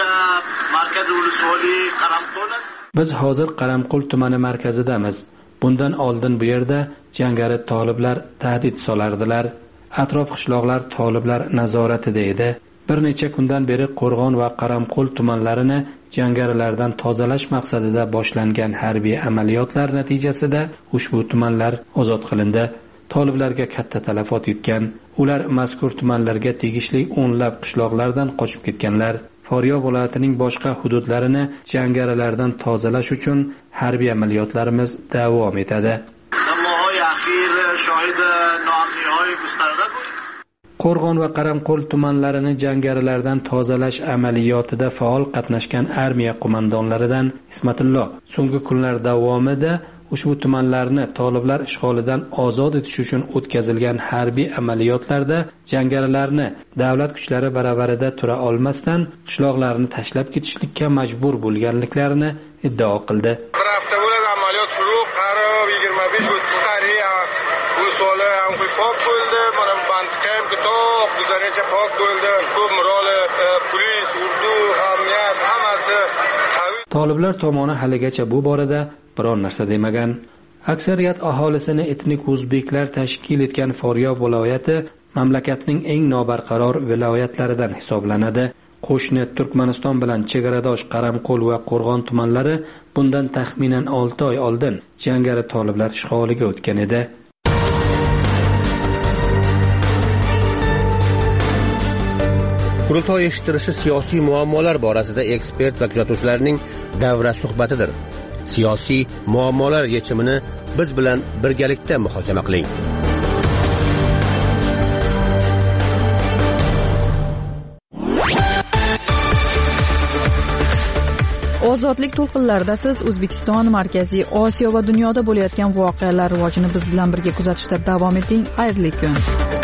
Biz hozir Qaramqul tumani markazidamiz. Bundan oldin bu yerda jangari toliblar tahdid solardilar. Atrof qishloqlar toliblar nazoratida edi. Bir necha kundan beri Qo'rg'on va Qaramqul tumanlarini jangarilardan tozalash maqsadida boshlangan harbiy amaliyotlar natijasida ushbu tumanlar ozod qilindi. Toliblarga katta talafot yetgan. Ular mazkur tumanlarga tegishli o'nlab qishloqlardan qochib ketganlar. Foryob viloyatining boshqa hududlarini jangarilardan tozalash uchun harbiy amaliyotlarimiz davom etadi. Qo'rg'on va Qaramqul tumanlarini jangarilardan tozalash amaliyotida faol qatnashgan armiya qo'mondonlaridan Ismatullo so'nggi kunlar davomida ushbu tumanlarni toliblar ishg'olidan ozod etish uchun o'tkazilgan harbiy amaliyotlarda jangarilarni davlat kuchlari baravarida tura olmasdan qishloqlarni tashlab ketishlikka majbur bo'lganliklarini iddao qildi. Bir hafta bo'ladi amaliyot shuruq, qarib 25-30 qariya ulusoli ham pok bo'ldi. Mana bandqam kitob guzarincha pok bo'ldi. Ko'p miroli polis, urdu, hamiyat hammasi. Toliblar tomoni haligacha bu borada biror narsa demagan. Aksariyat aholisini etnik o'zbeklar tashkil etgan Faryob viloyati mamlakatning eng nobarqaror viloyatlaridan hisoblanadi. Qo'shni Turkmaniston bilan chegaradosh Qaramqo'l va Qo'rg'on tumanlari bundan taxminan 6 oy oldin jangari toliblar ishg'oliga o'tgan edi. Qurultoy eshittirishi siyosiy muammolar borasida ekspert va kuzatuvchilarning davra suhbatidir. Siyosiy muammolar yechimini biz bilan birgalikda muhokama qiling. Ozodlik to'lqinlarida siz O'zbekiston, Markaziy Osiyo va dunyoda bo'layotgan voqealar rivojini biz bilan birga kuzatishda davom eting. Xayrli kun.